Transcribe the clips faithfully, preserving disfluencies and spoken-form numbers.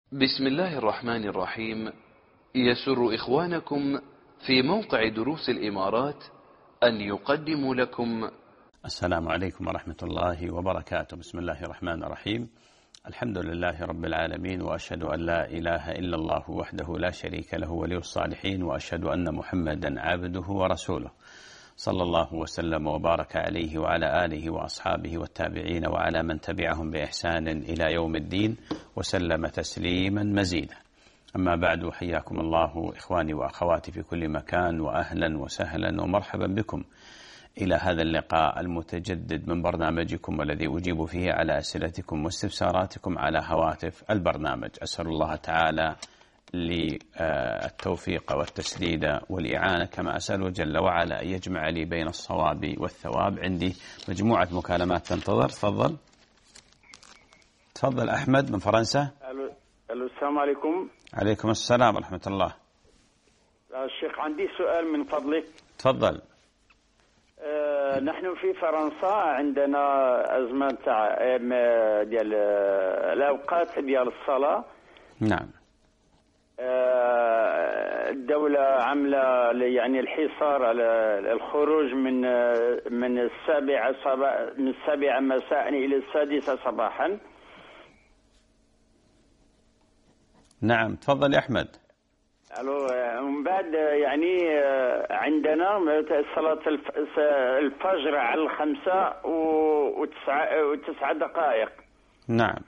بسم الله الرحمن الرحيم. يسر إخوانكم في موقع دروس الإمارات أن يقدموا لكم. السلام عليكم ورحمة الله وبركاته. بسم الله الرحمن الرحيم. الحمد لله رب العالمين، وأشهد أن لا إله إلا الله وحده لا شريك له ولي الصالحين، وأشهد أن محمدا عبده ورسوله، صلى الله وسلم وبارك عليه وعلى آله وأصحابه والتابعين وعلى من تبعهم بإحسان إلى يوم الدين، وسلم تسليما مزيدا. أما بعد، حياكم الله إخواني وأخواتي في كل مكان، وأهلا وسهلا ومرحبا بكم إلى هذا اللقاء المتجدد من برنامجكم، والذي أجيب فيه على أسئلتكم واستفساراتكم على هواتف البرنامج. أسأل الله تعالى للتوفيق والتسديد والإعانة، كما أسأله جل وعلا أن يجمع لي بين الصواب والثواب. عندي مجموعة مكالمات تنتظر. تفضل تفضل أحمد من فرنسا. ألو, ألو السلام عليكم. عليكم السلام ورحمة الله. الشيخ عندي سؤال من فضلك. تفضل. آه نحن في فرنسا عندنا أزمة تاع ديال الأوقات ديال الصلاة. نعم. آه الدولة عاملة يعني الحصار على الخروج من من السابعة صباح من السابعة مساء إلى السادسة صباحا. نعم تفضل يا أحمد. الو من بعد يعني عندنا صلاة الفجر على الخمسة وتسع دقائق. نعم.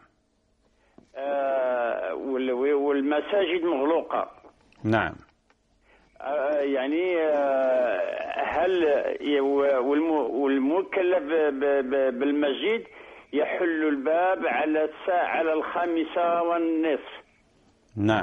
والمساجد مغلوقة. نعم. يعني هل والمكلف بالمسجد يحل الباب على الساعة على الخامسة والنصف. نعم.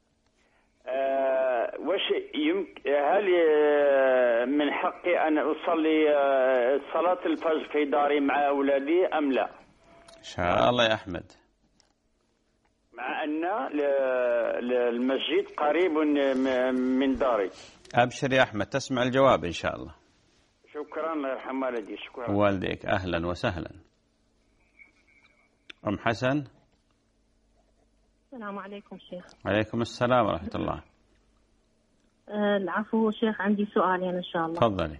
أه وش يمكن هل من حقي أن أصلي صلاة الفجر في داري مع أولادي أم لا؟ إن شاء الله يا أحمد. مع أن المسجد قريب من داري. أبشر يا أحمد، تسمع الجواب إن شاء الله. شكرا، الله يرحم والديك. شكرا. والديك أهلا وسهلا. أم حسن. السلام عليكم شيخ. عليكم السلام ورحمة الله. أه العفو شيخ، عندي سؤالين إن شاء الله. تفضلي.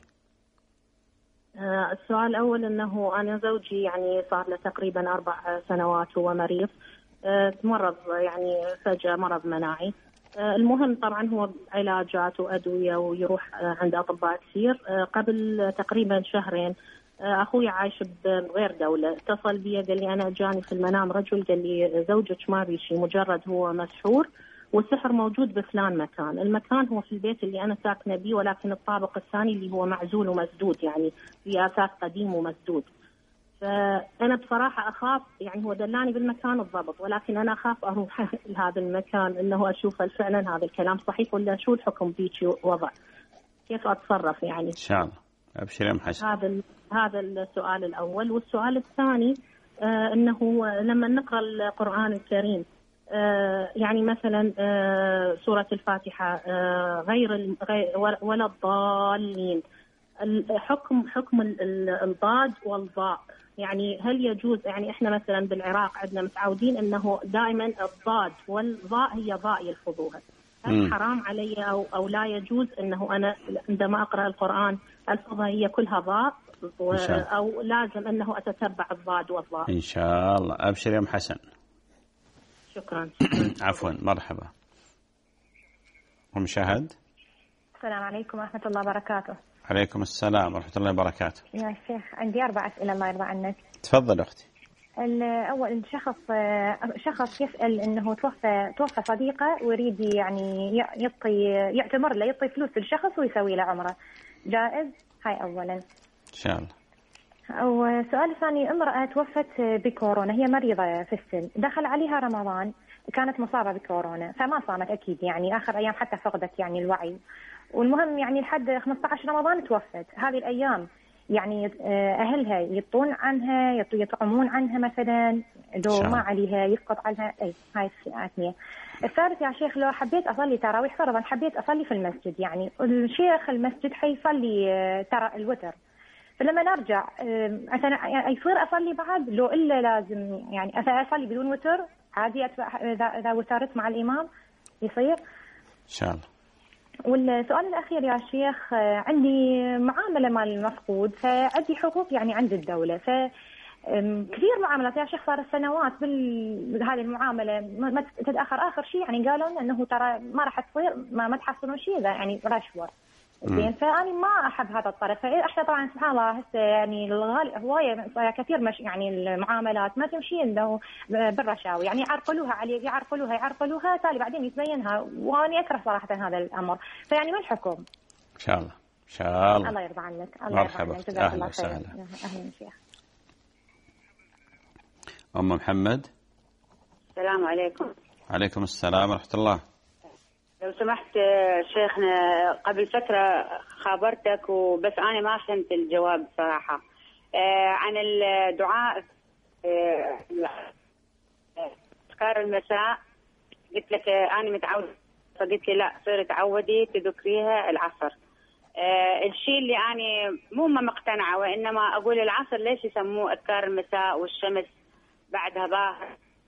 أه السؤال الأول أنه أنا زوجي يعني صار له تقريبا أربع سنوات هو مريض. أه تمرض يعني فجأة مرض مناعي. أه المهم طبعا هو علاجات وأدوية ويروح أه عند أطباء كثير. أه قبل تقريبا شهرين أخوي عايش بغير دولة، اتصل بي قال لي أنا جاني في المنام رجل قال لي زوجك ما بي شيء، مجرد هو مسحور والسحر موجود بفلان مكان. المكان هو في البيت اللي أنا ساكنة بيه، ولكن الطابق الثاني اللي هو معزول ومسدود، يعني في أساس قديم ومسدود. فأنا بصراحة أخاف، يعني هو دلاني بالمكان الضبط، ولكن أنا أخاف أروح لهذا المكان إنه أشوف فعلا هذا الكلام صحيح ولا شو الحكم بيك وضع، كيف أتصرف يعني. إن شاء الله. أبشر يا محسن. هذا هذا السؤال الأول. والسؤال الثاني آه أنه لما نقرأ القرآن الكريم آه يعني مثلا آه سورة الفاتحة آه غير ولا الضالين، الحكم حكم الضاد والضاء، يعني هل يجوز؟ يعني احنا مثلا بالعراق عندنا متعودين انه دائما الضاد والضاء هي ضاء يلفظوها، هل حرام علي أو, أو لا يجوز أنه أنا عندما أقرأ القرآن ألفظها هي كلها ضاء، أو لازم أنه أتتبع الضاد والضاء؟ إن شاء الله. أبشر يا أم حسن. شكرا. عفوا. مرحبا. أم شهد. السلام عليكم ورحمة الله وبركاته. عليكم السلام ورحمة الله وبركاته. يا شيخ عندي أربع أسئلة الله يرضى عنك. تفضل أختي. الأول شخص شخص يسأل إنه توفى توفى صديقه ويريد يعني يعطي يعتمر له يعطي فلوس للشخص ويسوي له عمرة، جائز؟ هاي أولا. إن شاء الله. والسؤال الثاني، امرأة توفت بكورونا، هي مريضة في السن، دخل عليها رمضان كانت مصابة بكورونا فما صامت أكيد، يعني آخر أيام حتى فقدت يعني الوعي، والمهم يعني لحد خمسة عشر رمضان توفت. هذه الأيام يعني أهلها يطون عنها يطعمون عنها مثلا، لو ما عليها يسقط عنها. أي هاي الثانية. الثالث يا شيخ، لو حبيت أصلي تراويح فرضا، حبيت أصلي في المسجد، يعني الشيخ المسجد حيصلي ترى الوتر، فلما نرجع عشان يصير أصلي بعد لو إلا لازم يعني أصلي بدون وتر عادي إذا إذا وترت مع الإمام يصير؟ إن شاء الله. والسؤال الأخير يا شيخ، عندي معاملة مال المفقود، فعندي حقوق يعني عند الدولة، ف كثير معاملات يا شيخ صار سنوات بهذه المعاملة ما تتأخر. آخر شيء يعني قالوا أنه ترى ما راح تصير، ما, ما تحصلون شيء إذا يعني رشوة. زين، فأنا ما أحب هذا الطرف. فإحنا طبعا سبحان الله هسه يعني الغالب هواية كثير مش يعني المعاملات ما تمشي إنه بالرشاوي، يعني يعرقلوها عليه، يعرقلوها يعرقلوها تالي بعدين يتبينها، وأنا أكره صراحة هذا الأمر. فيعني ما الحكم؟ إن شاء الله إن شاء الله. الله يرضى عنك. الله يرضى عنك. أهلا وسهلا. أهلا شيخ. أم محمد. السلام عليكم. عليكم السلام ورحمة الله. لو سمحت شيخنا، قبل فترة خابرتك وبس أنا ما فهمت الجواب صراحة آه عن الدعاء أذكار آه المساء. قلت لك أنا متعود، فقلت لي لا صير تعودي تذكريها العصر. آه الشيء اللي أنا مو ما مقتنعة، وإنما أقول العصر ليش يسموه أذكار المساء والشمس بعدها ظاهر؟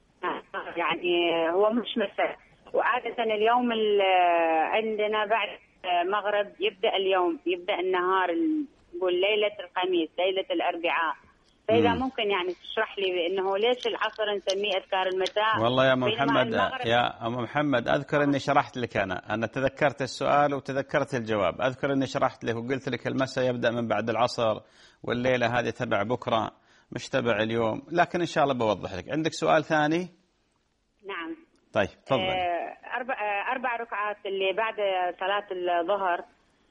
يعني هو مش مساء، وعادة اليوم عندنا بعد مغرب يبدأ اليوم، يبدأ النهار، نقول ليلة الخميس، ليلة الأربعاء. فإذا مم. ممكن يعني تشرح لي بأنه ليش العصر نسميه أذكار المساء؟ والله يا أم محمد، يا أم محمد أذكر أني شرحت لك، أنا أنا تذكرت السؤال وتذكرت الجواب. أذكر أني شرحت لك وقلت لك المساء يبدأ من بعد العصر، والليلة هذه تبع بكرة مش تبع اليوم، لكن إن شاء الله بوضح لك. عندك سؤال ثاني؟ نعم. طيب تفضل. أربع أربع ركعات اللي بعد صلاة الظهر،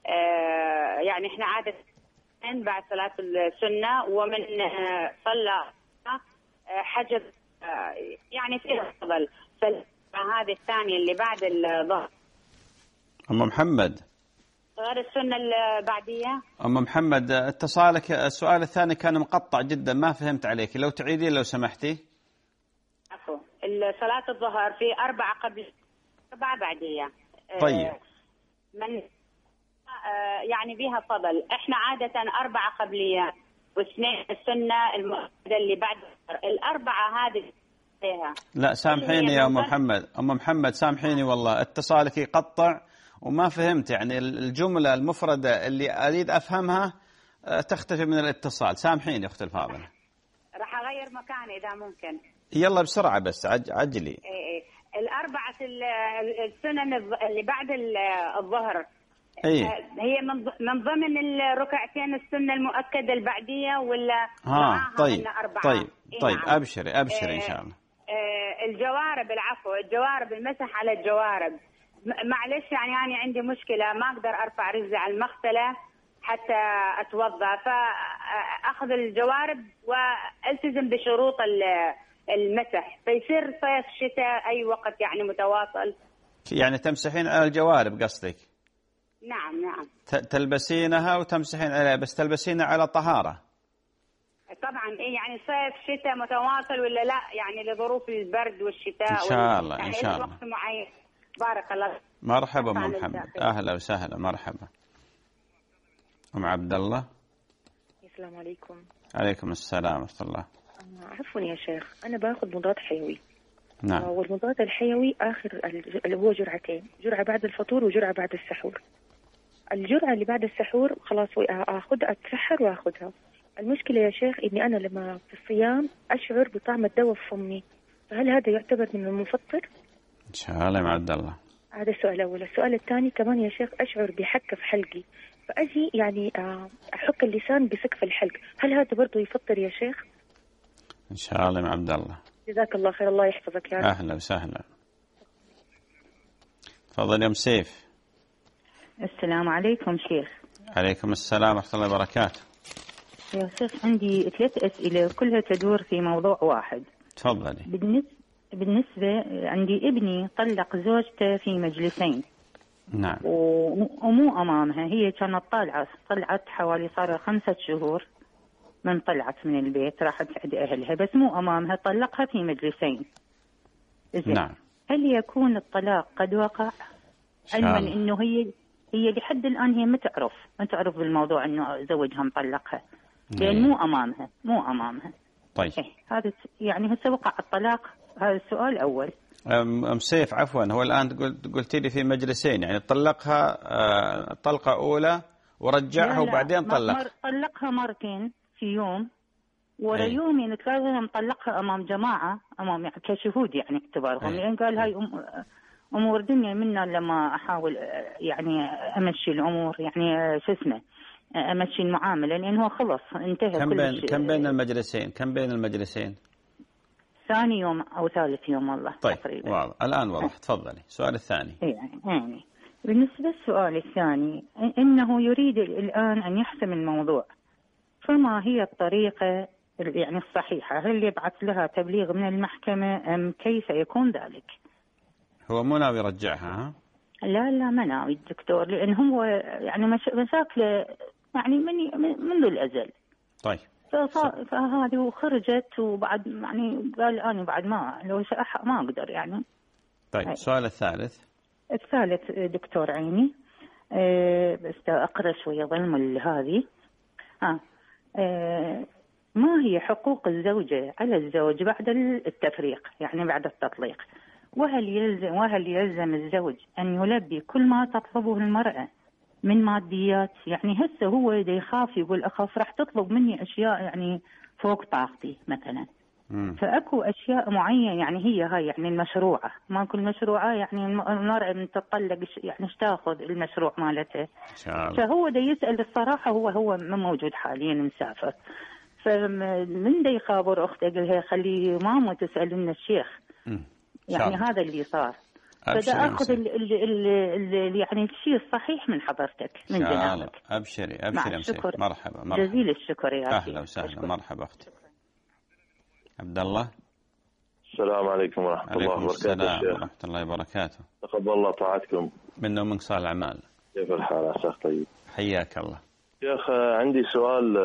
يعني إحنا عادة بعد صلاة السنة، ومن صلى حجر يعني فيها فضل. فهذه الثانية اللي بعد الظهر. أم محمد. غير السنة البعدية. أم محمد اتصالك السؤال الثاني كان مقطع جدا، ما فهمت عليك، لو تعيدي لو سمحتي. عفوا. صلاة الظهر في أربعة قبل أربعة بعدية. طيب. من يعني بها فضل. إحنا عادة أربعة قبلية واثنين السنة المؤكدة اللي بعد الأربعة هذه فيها. لا سامحيني يا أم محمد، أم محمد سامحيني والله اتصالك يقطع وما فهمت، يعني الجملة المفردة اللي أريد أفهمها تختفي من الاتصال. سامحيني أخت الفاضلة. راح أغير مكاني إذا ممكن. يلا بسرعة بس عجلي. إيه إيه. الأربعة السنن اللي بعد الظهر. إيه؟ هي من ضمن الركعتين السنة المؤكدة البعدية ولا؟ ها طيب طيب إيه طيب نعم. أبشري أبشري إيه إن شاء الله. إيه الجوارب، العفو، الجوارب، المسح على الجوارب. معلش يعني أنا عندي مشكلة، ما أقدر أرفع رجلي على المغسلة حتى أتوضأ، فأخذ الجوارب والتزم بشروط المسح، فيصير صيف شتاء أي وقت يعني متواصل. يعني تمسحين على الجوارب قصدك؟ نعم نعم. تلبسينها وتمسحين عليها، بس تلبسينها على طهارة. طبعا إيه يعني صيف شتاء متواصل ولا لا، يعني لظروف البرد والشتاء إن شاء الله يعني إن شاء الله. وقت معين. بارك الله. مرحبا أم محمد، أهلا وسهلا، مرحبا. أم عبد الله. السلام عليكم. عليكم السلام ورحمة الله. عفوا يا شيخ، أنا باخذ مضاد حيوي. نعم. والمضاد الحيوي آخر اللي هو جرعتين، جرعة بعد الفطور وجرعة بعد السحور. الجرعة اللي بعد السحور خلاص أخذ أتسحر وأخذها. المشكلة يا شيخ إني أنا لما في الصيام أشعر بطعم الدواء في فمي، فهل هذا يعتبر من المفطر؟ إن شاء الله يا عبد الله. هذا السؤال الأول. السؤال الثاني كمان يا شيخ، أشعر بحكة في حلقي، فأجي يعني أحك اللسان بسقف الحلق، هل هذا برضو يفطر يا شيخ؟ إن شاء الله يا عبد الله. جزاك الله خير، الله يحفظك يا رب. أهلا وسهلا. تفضل يا أم سيف. السلام عليكم شيخ. عليكم السلام ورحمة الله وبركاته. يا شيخ عندي ثلاث أسئلة كلها تدور في موضوع واحد. تفضلي. بالنسبة بالنسبة عندي ابني طلق زوجته في مجلسين. نعم. ومو أمامها، هي كانت طالعة، طلعت حوالي صار خمسة شهور من طلعت من البيت راحت عند أهلها، بس مو أمامها، طلقها في مجلسين. نعم. هل يكون الطلاق قد وقع؟ علما إنه هي هي لحد الآن هي ما تعرف ما تعرف بالموضوع إنه زوجها مطلقها، لأن مو أمامها مو أمامها. طيب. إيه هذا يعني هسه وقع الطلاق هذا السؤال الأول. أم سيف عفوا، هو الآن قلت قلت لي في مجلسين، يعني طلقها طلقة أولى ورجعها وبعدين طلق. طلقها مرتين في يوم، ورا يومين ثلاثة مطلقها أمام جماعة، أمام يعني كشهود يعني اعتبارهم، لأن قال هاي أمور دنيا منا لما أحاول يعني أمشي الأمور يعني شو اسمه أمشي المعاملة، لأن هو خلص انتهى كم كل بين شيء. كم بين المجلسين كم بين المجلسين؟ ثاني يوم أو ثالث يوم والله. طيب تقريبا. واضح الآن واضح. تفضلي. السؤال الثاني. يعني يعني بالنسبة للسؤال الثاني، إنه يريد الآن أن يحسم الموضوع، فما هي الطريقة يعني الصحيحة؟ هل يبعث لها تبليغ من المحكمة أم كيف يكون ذلك؟ هو مو ناوي يرجعها؟ لا لا ما ناوي الدكتور، لأن هو يعني مشاكله يعني من منذ الأزل. طيب. فهذه وخرجت وبعد يعني قال أنا بعد ما لو ما أقدر يعني. طيب السؤال الثالث. الثالث دكتور عيني أه بس أقرأ شوية ظلم هذه. آه. أه ما هي حقوق الزوجة على الزوج بعد التفريق يعني بعد التطليق؟ وهل يلزم وهل يلزم الزوج أن يلبي كل ما تطلبه المرأة من ماديات؟ يعني هسه هو إذا يخاف يقول أخاف راح تطلب مني أشياء يعني فوق طاقتي مثلا. مم. فأكو أشياء معينة يعني هي هاي يعني المشروعة، ما كل مشروعة يعني المرأة من تطلق يعني ايش تاخذ المشروع مالته. فهو دا يسأل الصراحة، هو هو ما موجود حاليا مسافر، فمن دا يخابر أخته قال لها خلي ماما تسأل لنا الشيخ. مم. يعني هذا اللي صار. فدا أخذ ال ال ال ال يعني الشيء الصحيح من حضرتك من جنابك. أبشري أبشري أبشري. مرحبا مرحبا. جزيل الشكر يا أهلا وسهلا. مرحبا أختي. عبد الله. السلام عليكم ورحمة الله وبركاته. السلام ورحمة الله وبركاته. تقبل الله طاعتكم. منا ومنك صالح الأعمال. كيف الحال يا شيخ؟ طيب. حياك الله. شيخ عندي سؤال.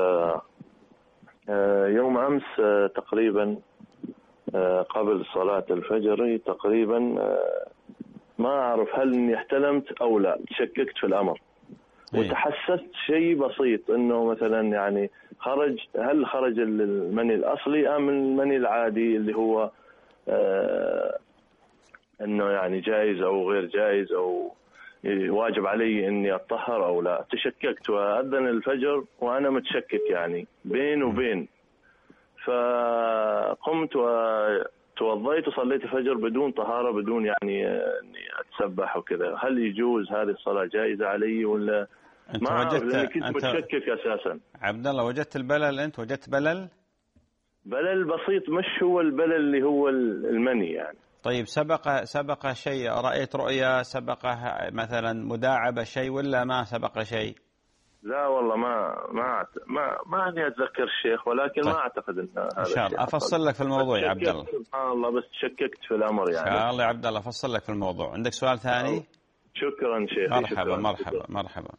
يوم أمس تقريبا قبل صلاة الفجر تقريبا ما أعرف هل إني احتلمت أو لا، تشككت في الأمر. إيه؟ وتحسست شيء بسيط إنه مثلا يعني خرج، هل خرج المني الأصلي أم المني العادي اللي هو آه إنه يعني جائز أو غير جائز أو واجب علي إني أطهر أو لا. تشككت وأذن الفجر وأنا متشكك يعني بين وبين، فقمت وتوضيت وصليت الفجر بدون طهارة بدون يعني اني اتسبح وكذا. هل يجوز هذه الصلاة جائزة علي ولا ما أعرف لأني كنت أنت متشكك أساسا. عبد الله وجدت البلل؟ أنت وجدت بلل؟ بلل بسيط، مش هو البلل اللي هو المني يعني. طيب سبق سبق شيء؟ رأيت رؤيا سبقه مثلا مداعبة شيء ولا ما سبق شيء؟ لا والله ما ما ما ما اني اتذكر الشيخ، ولكن طيب. ما اعتقد ان هذا ان شاء الله افصل لك في الموضوع يا عبد الله. سبحان الله بس تشككت في الامر يعني. ان شاء الله يا عبد الله افصل لك في الموضوع. عندك سؤال ثاني؟ شكرا شيخ. مرحبا شكرا. مرحبا مرحبا.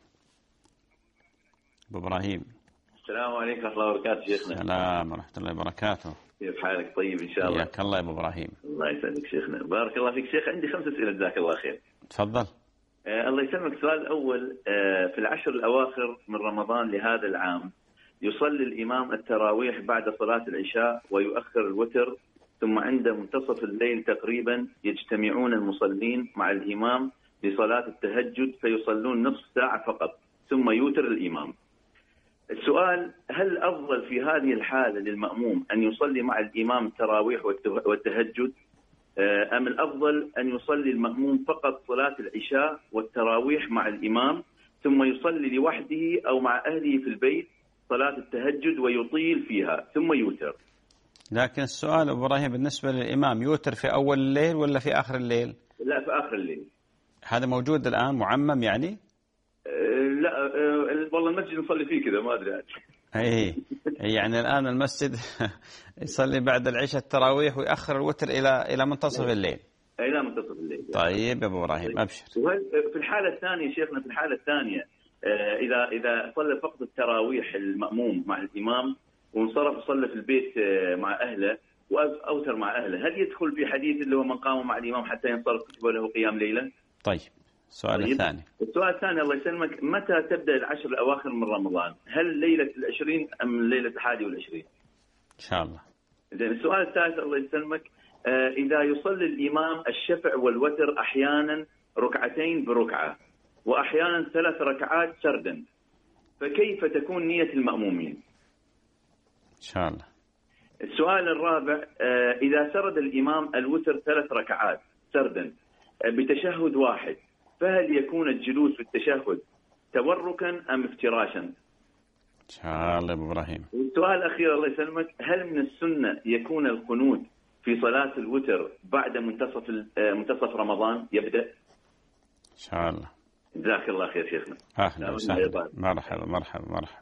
ابو ابراهيم. السلام عليكم ورحمه الله وبركاته شيخنا. السلام ورحمه الله وبركاته. كيف حالك؟ طيب ان شاء الله. حياك الله يا ابو ابراهيم. الله يسعدك شيخنا. بارك الله فيك شيخ. عندي خمس اسئله جزاك الله خير. تفضل. آه الله يسلمك. السؤال الأول، آه في العشر الأواخر من رمضان لهذا العام يصلي الإمام التراويح بعد صلاة العشاء ويؤخر الوتر، ثم عند منتصف الليل تقريبا يجتمعون المصلين مع الإمام لصلاة التهجد فيصلون نصف ساعة فقط ثم يوتر الإمام. السؤال، هل أفضل في هذه الحالة للمأموم أن يصلي مع الإمام التراويح والتهجد أم الأفضل أن يصلي المأموم فقط صلاة العشاء والتراويح مع الإمام ثم يصلي لوحده أو مع أهله في البيت صلاة التهجد ويطيل فيها ثم يوتر؟ لكن السؤال أبو إبراهيم بالنسبة للإمام يوتر في أول الليل ولا في آخر الليل؟ لا في آخر الليل. هذا موجود الآن معمم يعني؟ أه لا أه والله المسجد نصلي فيه كذا ما أدري. اي يعني الآن المسجد يصلي بعد العشاء التراويح ويأخر الوتر إلى إلى منتصف الليل. إلى منتصف الليل. طيب يا أبو إبراهيم أبشر. في الحالة الثانية شيخنا، في الحالة الثانية إذا إذا صلى فقط التراويح المأموم مع الإمام وانصرف وصلى في البيت مع أهله وأوتر مع أهله، هل يدخل في حديث اللي هو من قام مع الإمام حتى ينصرف كتب له قيام ليلة؟ طيب. السؤال طيب. الثاني. السؤال الثاني الله يسلمك، متى تبدأ العشر الأواخر من رمضان؟ هل ليلة العشرين أم ليلة الحادي والعشرين؟ إن شاء الله. زين. السؤال الثالث الله يسلمك، إذا يصلي الإمام الشفع والوتر أحيانا ركعتين بركعة وأحيانا ثلاث ركعات سردا، فكيف تكون نية المأمومين؟ إن شاء الله. السؤال الرابع، إذا سرد الإمام الوتر ثلاث ركعات سردا بتشهد واحد، فهل يكون الجلوس في التشهد توركا أم افتراشا؟ إن شاء الله أبو إبراهيم. والسؤال الأخير الله يسلمك، هل من السنة يكون القنوت في صلاة الوتر بعد منتصف منتصف رمضان يبدأ؟ إن شاء الله. جزاك الله خير شيخنا. أهلا وسهلا. مرحبا مرحبا مرحبا.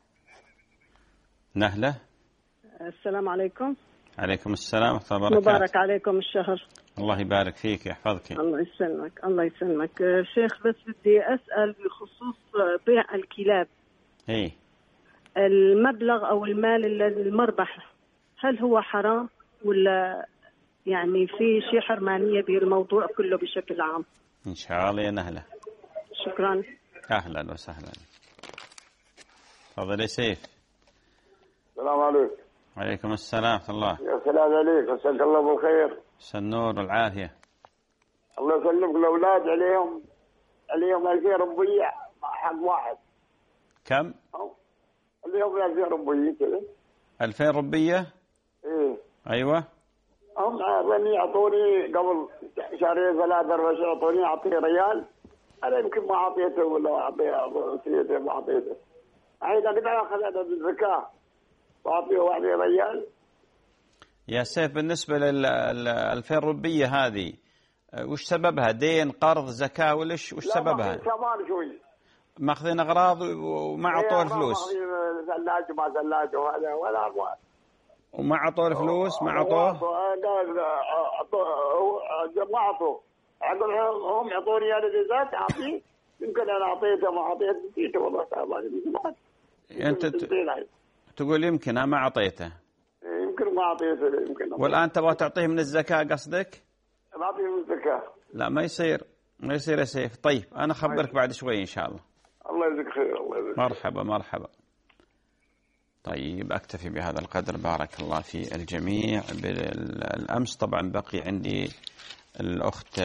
نهلة. السلام عليكم. عليكم السلام ورحمة الله وبركاته. مبارك عليكم الشهر. الله يبارك فيك يحفظك. الله يسلمك الله يسلمك. شيخ بس بدي أسأل بخصوص بيع الكلاب. إيه. المبلغ أو المال المربح هل هو حرام ولا يعني في شيء حرمانية بالموضوع كله بشكل عام؟ إن شاء الله يا نهلة. شكرا. أهلا وسهلا. تفضل يا سيف. السلام عليكم. وعليكم السلام ورحمة الله. يا سلام عليك، مساك الله بالخير. النور والعافية. الله يسلمك. الأولاد عليهم عليهم ألفين ربيع حق واحد. كم؟ عليهم ألفين ربيع كذا. ألفين ربية؟ إيه. أيوة. هم عارفين يعطوني قبل شهرين ثلاثة أربع شهور يعطوني أعطيه ريال، أنا يمكن ما أعطيته ولا أعطيه سيدي ما أعطيته. أيضا كده أخذت الزكاة وأعطيه واحد ريال. يا سيف بالنسبة لل ألفين ربية هذه وش سببها؟ دين، قرض، زكاة، ولش وش سببها؟ لا كمان شوي. ماخذين أغراض وما عطوه الفلوس. ثلاجة ما ثلاجة وهذا ولا أموال. وما عطوه الفلوس ما عطوه؟ ما عطوه. أقول هم يعطوني أنا ذات أعطيه، يمكن أنا أعطيته ما أعطيته نسيته والله تعالى. أنت تقول يمكن أنا ما أعطيته. يمكن ما أعطيته يمكن. والآن تبغى تعطيه من الزكاة قصدك؟ أعطيه من الزكاة. لا ما يصير ما يصير يا سيف. طيب أنا أخبرك بعد شوي إن شاء الله. الله يجزيك خير. الله يجزيك. مرحبا مرحبا. طيب أكتفي بهذا القدر. بارك الله في الجميع. بالأمس طبعا بقي عندي الأخت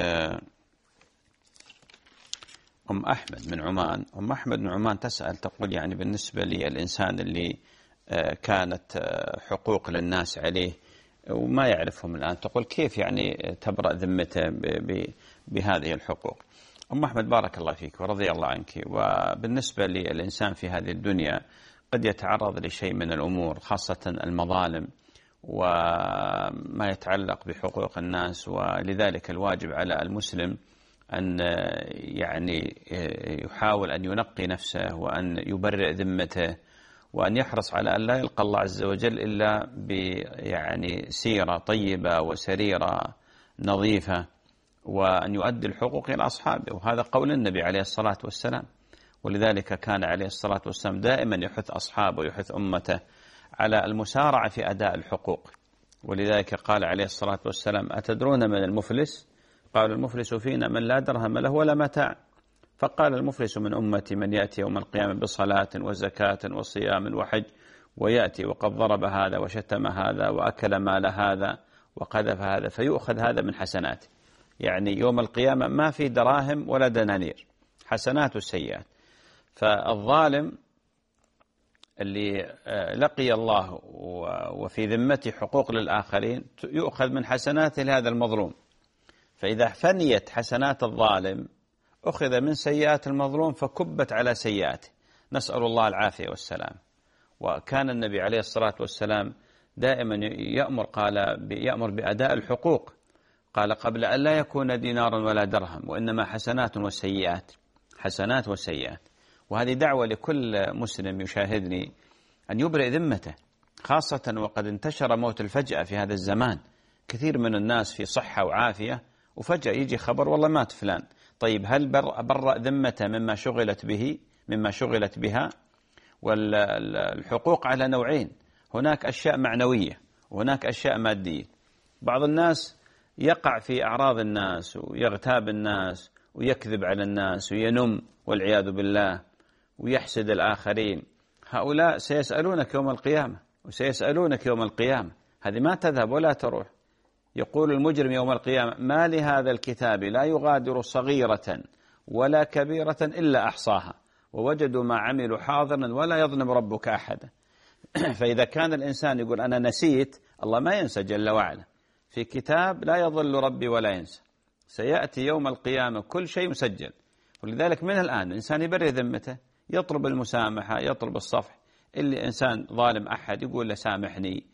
أم أحمد من عمان. أم أحمد من عمان تسأل تقول يعني بالنسبة للإنسان اللي كانت حقوق للناس عليه وما يعرفهم الآن، تقول كيف يعني تبرأ ذمته بهذه الحقوق؟ أم أحمد بارك الله فيك ورضي الله عنك. وبالنسبة للإنسان في هذه الدنيا قد يتعرض لشيء من الأمور خاصة المظالم وما يتعلق بحقوق الناس، ولذلك الواجب على المسلم أن يعني يحاول أن ينقي نفسه وأن يبرئ ذمته وأن يحرص على أن لا يلقى الله عز وجل إلا يعني سيرة طيبة وسريرة نظيفة، وأن يؤدي الحقوق إلى أصحابه. وهذا قول النبي عليه الصلاة والسلام، ولذلك كان عليه الصلاة والسلام دائما يحث أصحابه ويحث أمته على المسارعة في أداء الحقوق. ولذلك قال عليه الصلاة والسلام: أتدرون من المفلس؟ قال: المفلس فينا من لا درهم له ولا متاع. فقال: المفلس من أمتي من يأتي يوم القيامة بصلاة وزكاة وصيام وحج، ويأتي وقد ضرب هذا وشتم هذا وأكل مال هذا وقذف هذا، فيؤخذ هذا من حسناته. يعني يوم القيامة ما في دراهم ولا دنانير، حسنات والسيئات. فالظالم اللي لقي الله وفي ذمته حقوق للآخرين يؤخذ من حسناته لهذا المظلوم. فإذا فنيت حسنات الظالم أخذ من سيئات المظلوم فكبت على سيئاته، نسأل الله العافية والسلام. وكان النبي عليه الصلاة والسلام دائما يأمر قال يأمر بأداء الحقوق، قال: قبل أن لا يكون دينار ولا درهم، وإنما حسنات وسيئات، حسنات وسيئات. وهذه دعوة لكل مسلم يشاهدني أن يبرئ ذمته، خاصة وقد انتشر موت الفجأة في هذا الزمان. كثير من الناس في صحة وعافية وفجأة يجي خبر والله مات فلان. طيب هل برأ ذمته مما شغلت به مما شغلت بها؟ والحقوق على نوعين، هناك أشياء معنوية وهناك أشياء مادية. بعض الناس يقع في أعراض الناس ويغتاب الناس ويكذب على الناس وينم والعياذ بالله ويحسد الآخرين. هؤلاء سيسألونك يوم القيامة وسيسألونك يوم القيامة. هذه ما تذهب ولا تروح. يقول المجرم يوم القيامة ما لهذا الكتاب لا يغادر صغيرة ولا كبيرة إلا أحصاها ووجدوا ما عملوا حاضرا ولا يظلم ربك أحدا. فإذا كان الإنسان يقول أنا نسيت، الله ما ينسى جل وعلا، في كتاب لا يضل ربي ولا ينسى، سيأتي يوم القيامة كل شيء مسجل. ولذلك من الآن الإنسان يبرئ ذمته، يطلب المسامحة، يطلب الصفح. اللي إنسان ظالم أحد يقول له سامحني،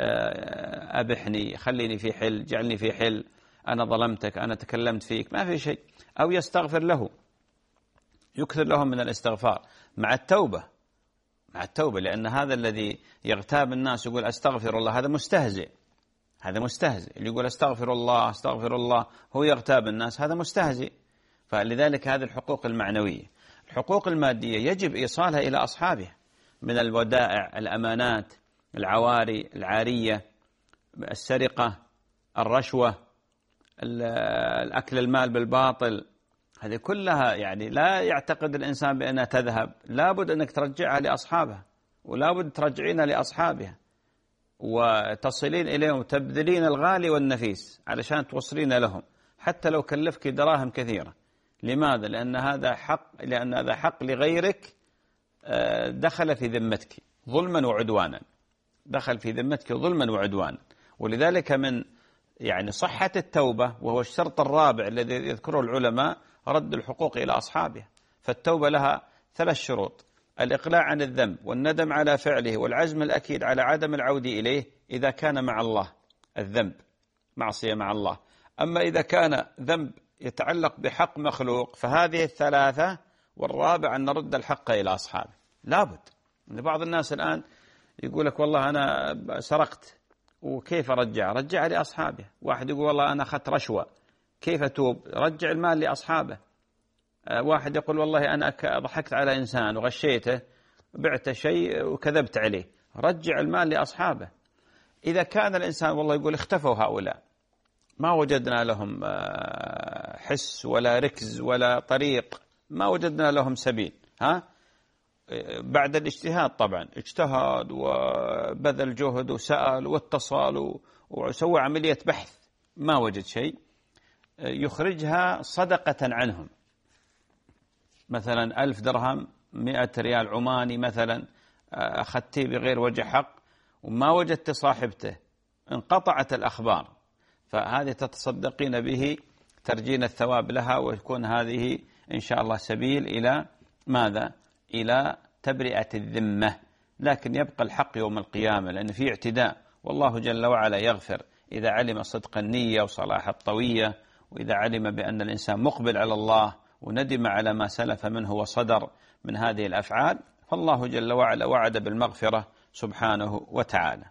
أبحني، خليني في حل، جعلني في حل، أنا ظلمتك، أنا تكلمت فيك، ما في شيء. أو يستغفر له، يكثر لهم من الاستغفار مع التوبة، مع التوبة، لأن هذا الذي يغتاب الناس يقول أستغفر الله هذا مستهزئ، هذا مستهزئ. اللي يقول أستغفر الله أستغفر الله هو يغتاب الناس، هذا مستهزئ. فلذلك هذه الحقوق المعنوية. الحقوق المادية يجب إيصالها إلى أصحابها من الودائع، الأمانات، العواري، العارية، السرقة، الرشوة، الأكل المال بالباطل، هذه كلها يعني لا يعتقد الإنسان بأنها تذهب، لابد أنك ترجعها لأصحابها، ولابد ترجعينها لأصحابها وتصلين إليهم وتبذلين الغالي والنفيس علشان توصلين لهم، حتى لو كلفك دراهم كثيرة. لماذا؟ لأن هذا حق، لأن هذا حق لغيرك دخل في ذمتك ظلما وعدوانا، دخل في ذمتك ظلما وعدوانا. ولذلك من يعني صحة التوبة، وهو الشرط الرابع الذي يذكره العلماء، رد الحقوق إلى أصحابها. فالتوبة لها ثلاث شروط: الإقلاع عن الذنب والندم على فعله والعزم الأكيد على عدم العودة إليه إذا كان مع الله الذنب، معصية مع الله. أما إذا كان ذنب يتعلق بحق مخلوق فهذه الثلاثة، والرابع أن نرد الحق إلى أصحابه. لابد. بعض الناس الآن يقول لك والله أنا سرقت، وكيف أرجع؟ رجع لأصحابه. واحد يقول والله أنا أخذت رشوة، كيف أتوب؟ رجع المال لأصحابه. واحد يقول والله أنا ضحكت على إنسان وغشيته، بعت شيء وكذبت عليه، رجع المال لأصحابه. إذا كان الإنسان والله يقول اختفوا هؤلاء، ما وجدنا لهم حس ولا ركز ولا طريق، ما وجدنا لهم سبيل، ها؟ بعد الاجتهاد طبعا، اجتهد وبذل جهد وسأل واتصال وسوى عملية بحث، ما وجد شيء، يخرجها صدقة عنهم. مثلا ألف درهم، مئة ريال عماني مثلا، أخذتيه بغير وجه حق وما وجدت صاحبته، انقطعت الأخبار، فهذه تتصدقين به ترجين الثواب لها، ويكون هذه إن شاء الله سبيل إلى ماذا؟ إلى تبرئة الذمة. لكن يبقى الحق يوم القيامة، لأن فيه اعتداء، والله جل وعلا يغفر إذا علم صدق النية وصلاح الطوية، وإذا علم بأن الإنسان مقبل على الله وندم على ما سلف منه وصدر من هذه الأفعال، فالله جل وعلا وعد بالمغفرة سبحانه وتعالى.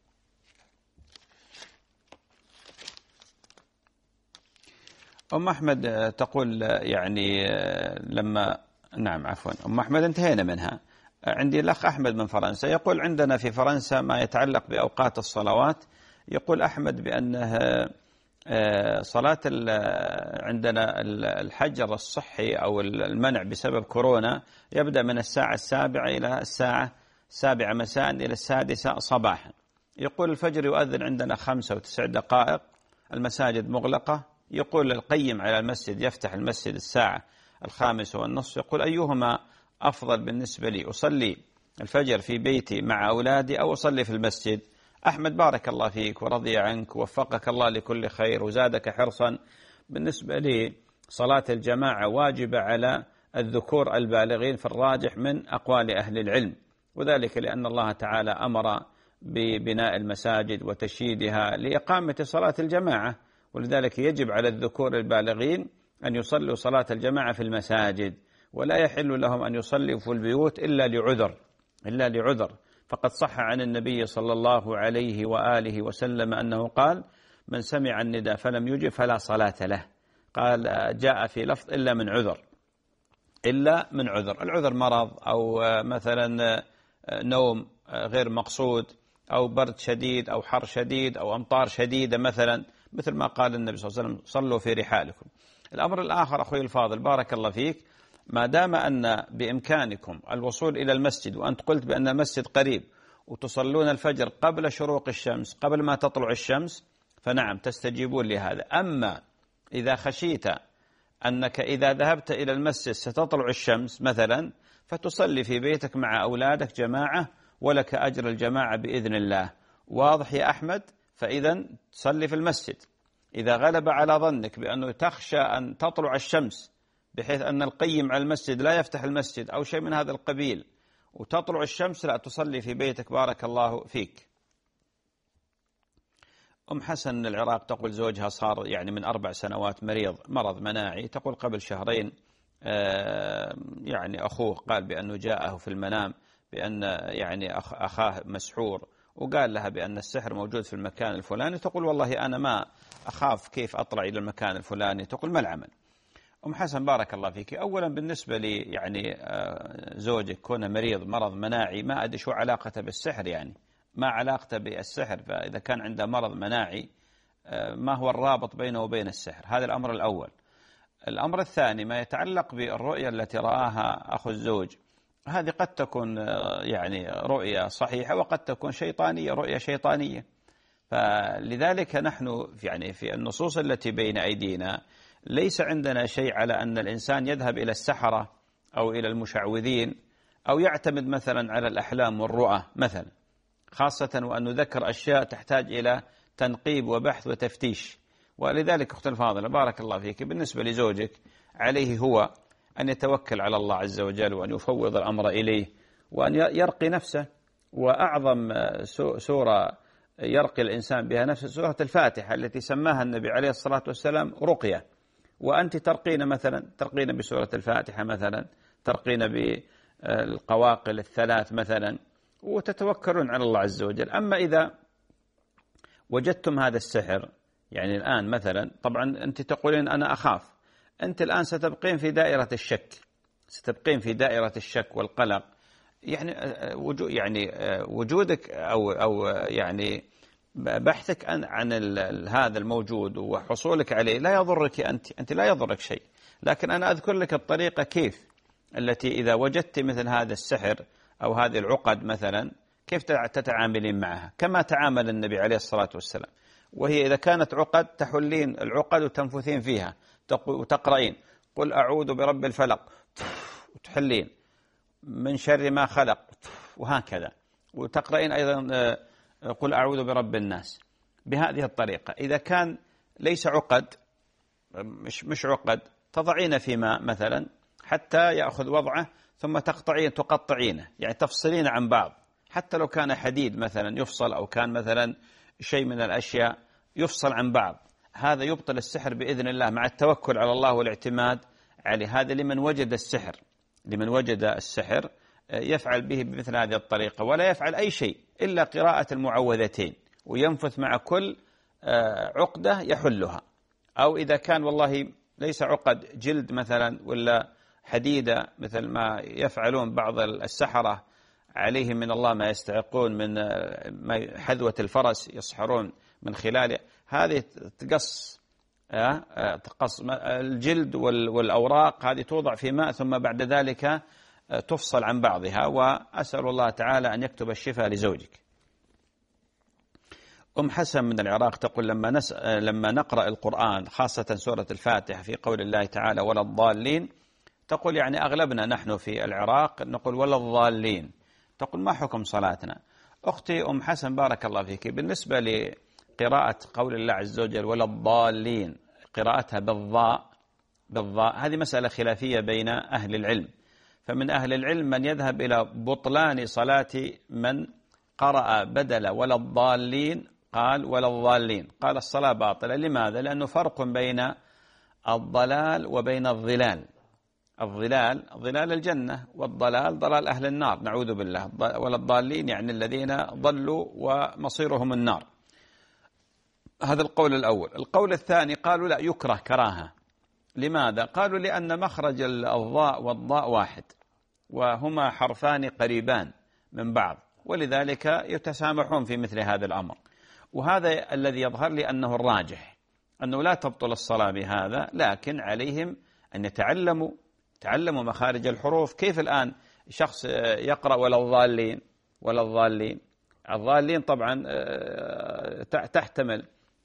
أم أحمد تقول يعني لما نعم عفوا أم أحمد انتهينا منها. عندي الأخ أحمد من فرنسا يقول عندنا في فرنسا ما يتعلق بأوقات الصلوات. يقول أحمد بأنه صلاة عندنا الحجر الصحي أو المنع بسبب كورونا يبدأ من الساعة السابعة إلى الساعة السابعة مساء إلى السادسة صباحا. يقول الفجر يؤذن عندنا خمسة وتسع دقائق، المساجد مغلقة. يقول القيم على المسجد يفتح المسجد الساعة الخامسة والنصف. يقول أيهما أفضل بالنسبة لي، أصلي الفجر في بيتي مع أولادي أو أصلي في المسجد؟ أحمد بارك الله فيك ورضي عنك ووفقك الله لكل خير وزادك حرصا. بالنسبة لي صلاة الجماعة واجبة على الذكور البالغين في الراجح من أقوال أهل العلم، وذلك لأن الله تعالى أمر ببناء المساجد وتشييدها لإقامة صلاة الجماعة، ولذلك يجب على الذكور البالغين أن يصلوا صلاة الجماعة في المساجد، ولا يحل لهم أن يصلوا في البيوت إلا لعذر إلا لعذر. فقد صح عن النبي صلى الله عليه وآله وسلم أنه قال: من سمع النداء فلم يجب فلا صلاة له. قال جاء في لفظ إلا من عذر، إلا من عذر. العذر مرض أو مثلا نوم غير مقصود أو برد شديد أو حر شديد أو أمطار شديدة مثلا، مثل ما قال النبي صلى الله عليه وسلم: صلوا في رحالكم. الأمر الآخر أخوي الفاضل بارك الله فيك، ما دام أن بإمكانكم الوصول إلى المسجد، وأنت قلت بأن المسجد قريب وتصلون الفجر قبل شروق الشمس، قبل ما تطلع الشمس، فنعم تستجيبون لهذا. أما إذا خشيت أنك إذا ذهبت إلى المسجد ستطلع الشمس مثلا، فتصلي في بيتك مع أولادك جماعة ولك أجر الجماعة بإذن الله. واضح يا أحمد؟ فإذا تصلي في المسجد. إذا غلب على ظنك بأنه تخشى أن تطلع الشمس بحيث أن القيم على المسجد لا يفتح المسجد أو شيء من هذا القبيل وتطلع الشمس، لا، تصلي في بيتك بارك الله فيك. أم حسن من العراق تقول زوجها صار يعني من أربع سنوات مريض مرض مناعي. تقول قبل شهرين يعني أخوه قال بأنه جاءه في المنام بأن يعني أخاه مسحور، وقال لها بأن السحر موجود في المكان الفلاني. تقول والله أنا ما أخاف، كيف أطلع إلى المكان الفلاني؟ تقول ما العمل؟ أم حسن بارك الله فيك، أولا بالنسبة لي يعني زوجك كونه مريض مرض مناعي ما أدري شو علاقته بالسحر، يعني ما علاقته بالسحر. فإذا كان عنده مرض مناعي ما هو الرابط بينه وبين السحر؟ هذا الأمر الأول. الأمر الثاني ما يتعلق بالرؤية التي رآها أخو الزوج، هذه قد تكون يعني رؤية صحيحة وقد تكون شيطانية، رؤية شيطانية. فلذلك نحن يعني في النصوص التي بين أيدينا ليس عندنا شيء على أن الإنسان يذهب إلى السحرة أو إلى المشعوذين أو يعتمد مثلا على الأحلام والرؤى مثلا، خاصة وأن نذكر أشياء تحتاج إلى تنقيب وبحث وتفتيش. ولذلك أختي الفاضلة بارك الله فيك، بالنسبة لزوجك عليه هو أن يتوكل على الله عز وجل وأن يفوض الأمر إليه وأن يرقي نفسه. وأعظم سورة يرقي الإنسان بها نفسه سورة الفاتحة التي سماها النبي عليه الصلاة والسلام رقية. وأنت ترقين مثلا، ترقين بسورة الفاتحة مثلا، ترقين بالقواقل الثلاث مثلا، وتتوكلون على الله عز وجل. أما إذا وجدتم هذا السحر يعني الآن مثلا، طبعا أنت تقولين أنا أخاف، أنت الآن ستبقين في دائرة الشك، ستبقين في دائرة الشك والقلق. يعني وجود يعني وجودك أو أو يعني بحثك عن عن هذا الموجود وحصولك عليه لا يضرك أنت، أنت لا يضرك شيء. لكن أنا أذكر لك الطريقة كيف التي إذا وجدت مثل هذا السحر أو هذه العقد مثلا كيف تتعاملين معها، كما تعامل النبي عليه الصلاة والسلام. وهي إذا كانت عقد تحلين العقد وتنفثين فيها وتقرأين قل أعوذ برب الفلق وتحلين من شر ما خلق وهكذا، وتقرأين أيضا قل أعوذ برب الناس بهذه الطريقة. إذا كان ليس عقد مش مش عقد تضعين في ماء مثلا حتى يأخذ وضعه ثم تقطعين تقطعينه يعني تفصلين عن بعض، حتى لو كان حديد مثلا يفصل أو كان مثلا شيء من الأشياء يفصل عن بعض. هذا يبطل السحر بإذن الله مع التوكل على الله والاعتماد عليه. هذا لمن وجد السحر، لمن وجد السحر يفعل به بمثل هذه الطريقة، ولا يفعل أي شيء إلا قراءة المعوذتين وينفث مع كل عقدة يحلها. أو إذا كان والله ليس عقد جلد مثلا ولا حديدة مثل ما يفعلون بعض السحرة عليهم من الله ما يستحقون من حذوة الفرس يسحرون من خلاله، هذه تقص تقص الجلد والأوراق، هذه توضع في ماء ثم بعد ذلك تفصل عن بعضها. وأسأل الله تعالى أن يكتب الشفاء لزوجك. أم حسن من العراق تقول لما نس... لما نقرأ القرآن خاصة سورة الفاتحة في قول الله تعالى ولا الضالين، تقول يعني أغلبنا نحن في العراق نقول ولا الضالين، تقول ما حكم صلاتنا؟ أختي أم حسن بارك الله فيك، بالنسبة لقراءة قول الله عز وجل ولا الضالين قراءتها بالضاء بالضاء هذه مسألة خلافية بين أهل العلم. فمن أهل العلم من يذهب إلى بطلان صلاة من قرأ بدل ولا الضالين قال ولا الضالين، قال الصلاة باطلة. لماذا؟ لأنه فرق بين الضلال وبين الضلال. الضلال ضلال الجنة والضلال ضلال أهل النار نعوذ بالله، ولا الضالين يعني الذين ضلوا ومصيرهم النار. هذا القول الأول. القول الثاني قالوا لا يكره كراهة. لماذا؟ قالوا لأن مخرج الضاء والضاء واحد وهما حرفان قريبان من بعض، ولذلك يتسامحون في مثل هذا الأمر. وهذا الذي يظهر لي أنه الراجح، أنه لا تبطل الصلاة بهذا، لكن عليهم أن يتعلموا تعلموا مخارج الحروف. كيف الآن شخص يقرأ ولا الضالين ولا الضالين الضالين طبعا تحتمل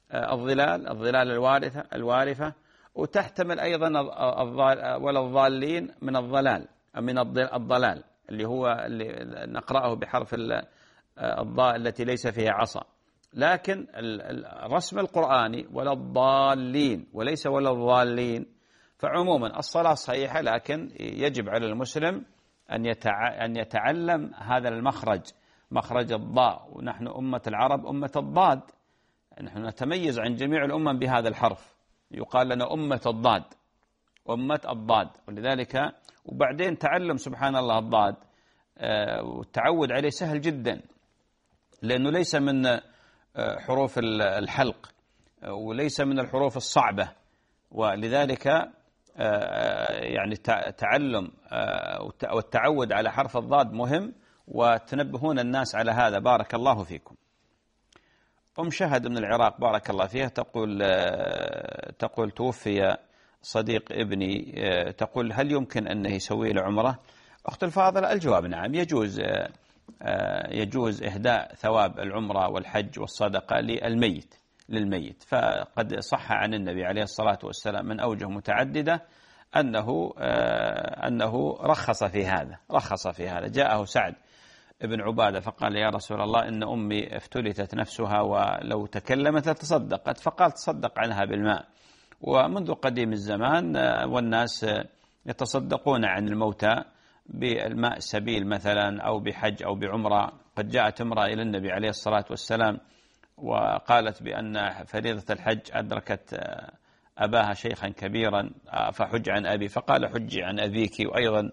الظلال الظلال الوارثة الوارفة، وتحتمل أيضا ولا الضالين من الضلال من الضلال اللي هو اللي نقرأه بحرف الضاء التي ليس فيها عصا. لكن الرسم القرآني ولا الضالين وليس ولا الضالين، فعموما الصلاة صحيحة، لكن يجب على المسلم أن يتعلم هذا المخرج، مخرج الضاء. ونحن أمة العرب أمة الضاد، نحن نتميز عن جميع الأمم بهذا الحرف، يقال لنا أمة الضاد، أمة الضاد. ولذلك وبعدين تعلم سبحان الله الضاد والتعود عليه سهل جدا، لأنه ليس من حروف الحلق وليس من الحروف الصعبة، ولذلك يعني تعلم والتعود على حرف الضاد مهم، وتنبهون الناس على هذا. بارك الله فيكم. أم شهد من العراق بارك الله فيها تقول تقول توفي صديق ابني، تقول هل يمكن أنه يسوي له عمرة؟ أخت الفاضلة الجواب نعم، يجوز يجوز إهداء ثواب العمرة والحج والصدقة للميت للميت فقد صح عن النبي عليه الصلاة والسلام من أوجه متعددة أنه أنه رخص في هذا رخص في هذا جاءه سعد ابن عبادة فقال يا رسول الله إن أمي افتلتت نفسها ولو تكلمت لتصدقت، فقال تصدق عنها بالماء. ومنذ قديم الزمان والناس يتصدقون عن الموتى بالماء السبيل مثلا أو بحج أو بعمرة. قد جاءت امرأة إلى النبي عليه الصلاة والسلام وقالت بأن فريضة الحج أدركت أباها شيخا كبيرا فحج عن أبي، فقال حجي عن أبيك. وأيضا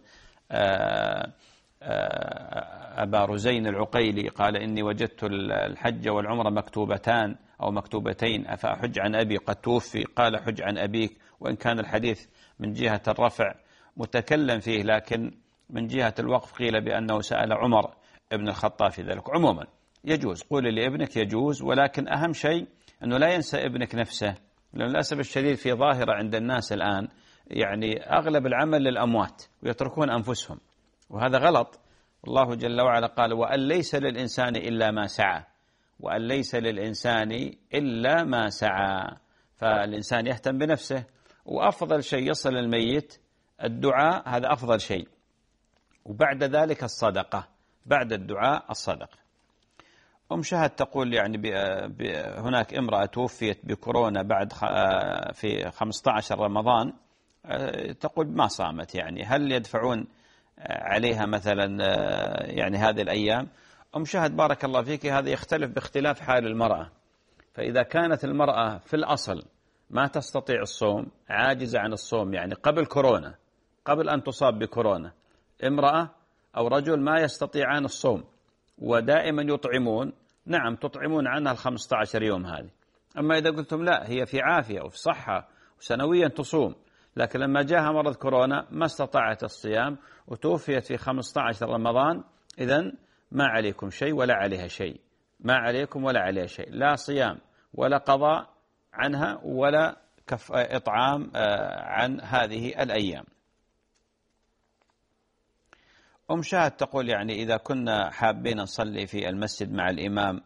أبا رزين العقيلي قال إني وجدت الحج والعمرة مكتوبتان أو مكتوبتين أفأحج عن أبي قد توفي، قال حج عن أبيك. وإن كان الحديث من جهة الرفع متكلم فيه، لكن من جهة الوقف قيل بأنه سأل عمر ابن الخطاب في ذلك. عموما يجوز، قول لابنك يجوز، ولكن أهم شيء أنه لا ينسى ابنك نفسه، لأن للأسف الشديد في ظاهرة عند الناس الآن يعني أغلب العمل للأموات ويتركون أنفسهم، وهذا غلط. الله جل وعلا قال وأن ليس للإنسان إلا ما سعى، وأن ليس للإنسان إلا ما سعى. فالإنسان يهتم بنفسه، وأفضل شيء يصل الميت الدعاء، هذا أفضل شيء، وبعد ذلك الصدقة، بعد الدعاء الصدقة. أم شهد تقول يعني هناك امرأة توفيت بكورونا بعد في خمسة عشر رمضان، تقول ما صامت، يعني هل يدفعون عليها مثلا يعني هذه الأيام؟ أم شهد بارك الله فيك، هذا يختلف باختلاف حال المرأة. فإذا كانت المرأة في الأصل ما تستطيع الصوم، عاجزة عن الصوم، يعني قبل كورونا، قبل أن تصاب بكورونا، امرأة أو رجل ما يستطيعان الصوم ودائما يطعمون، نعم تطعمون عنها الخمسة عشر يوم هذه. أما إذا قلتم لا هي في عافية وفي صحة وسنويا تصوم، لكن لما جاءها مرض كورونا ما استطاعت الصيام وتوفيت في خمسة عشر رمضان، إذن ما عليكم شيء ولا عليها شيء، ما عليكم ولا عليها شيء، لا صيام ولا قضاء عنها ولا كف إطعام عن هذه الأيام. أم شهد تقول يعني إذا كنا حابين نصلي في المسجد مع الإمام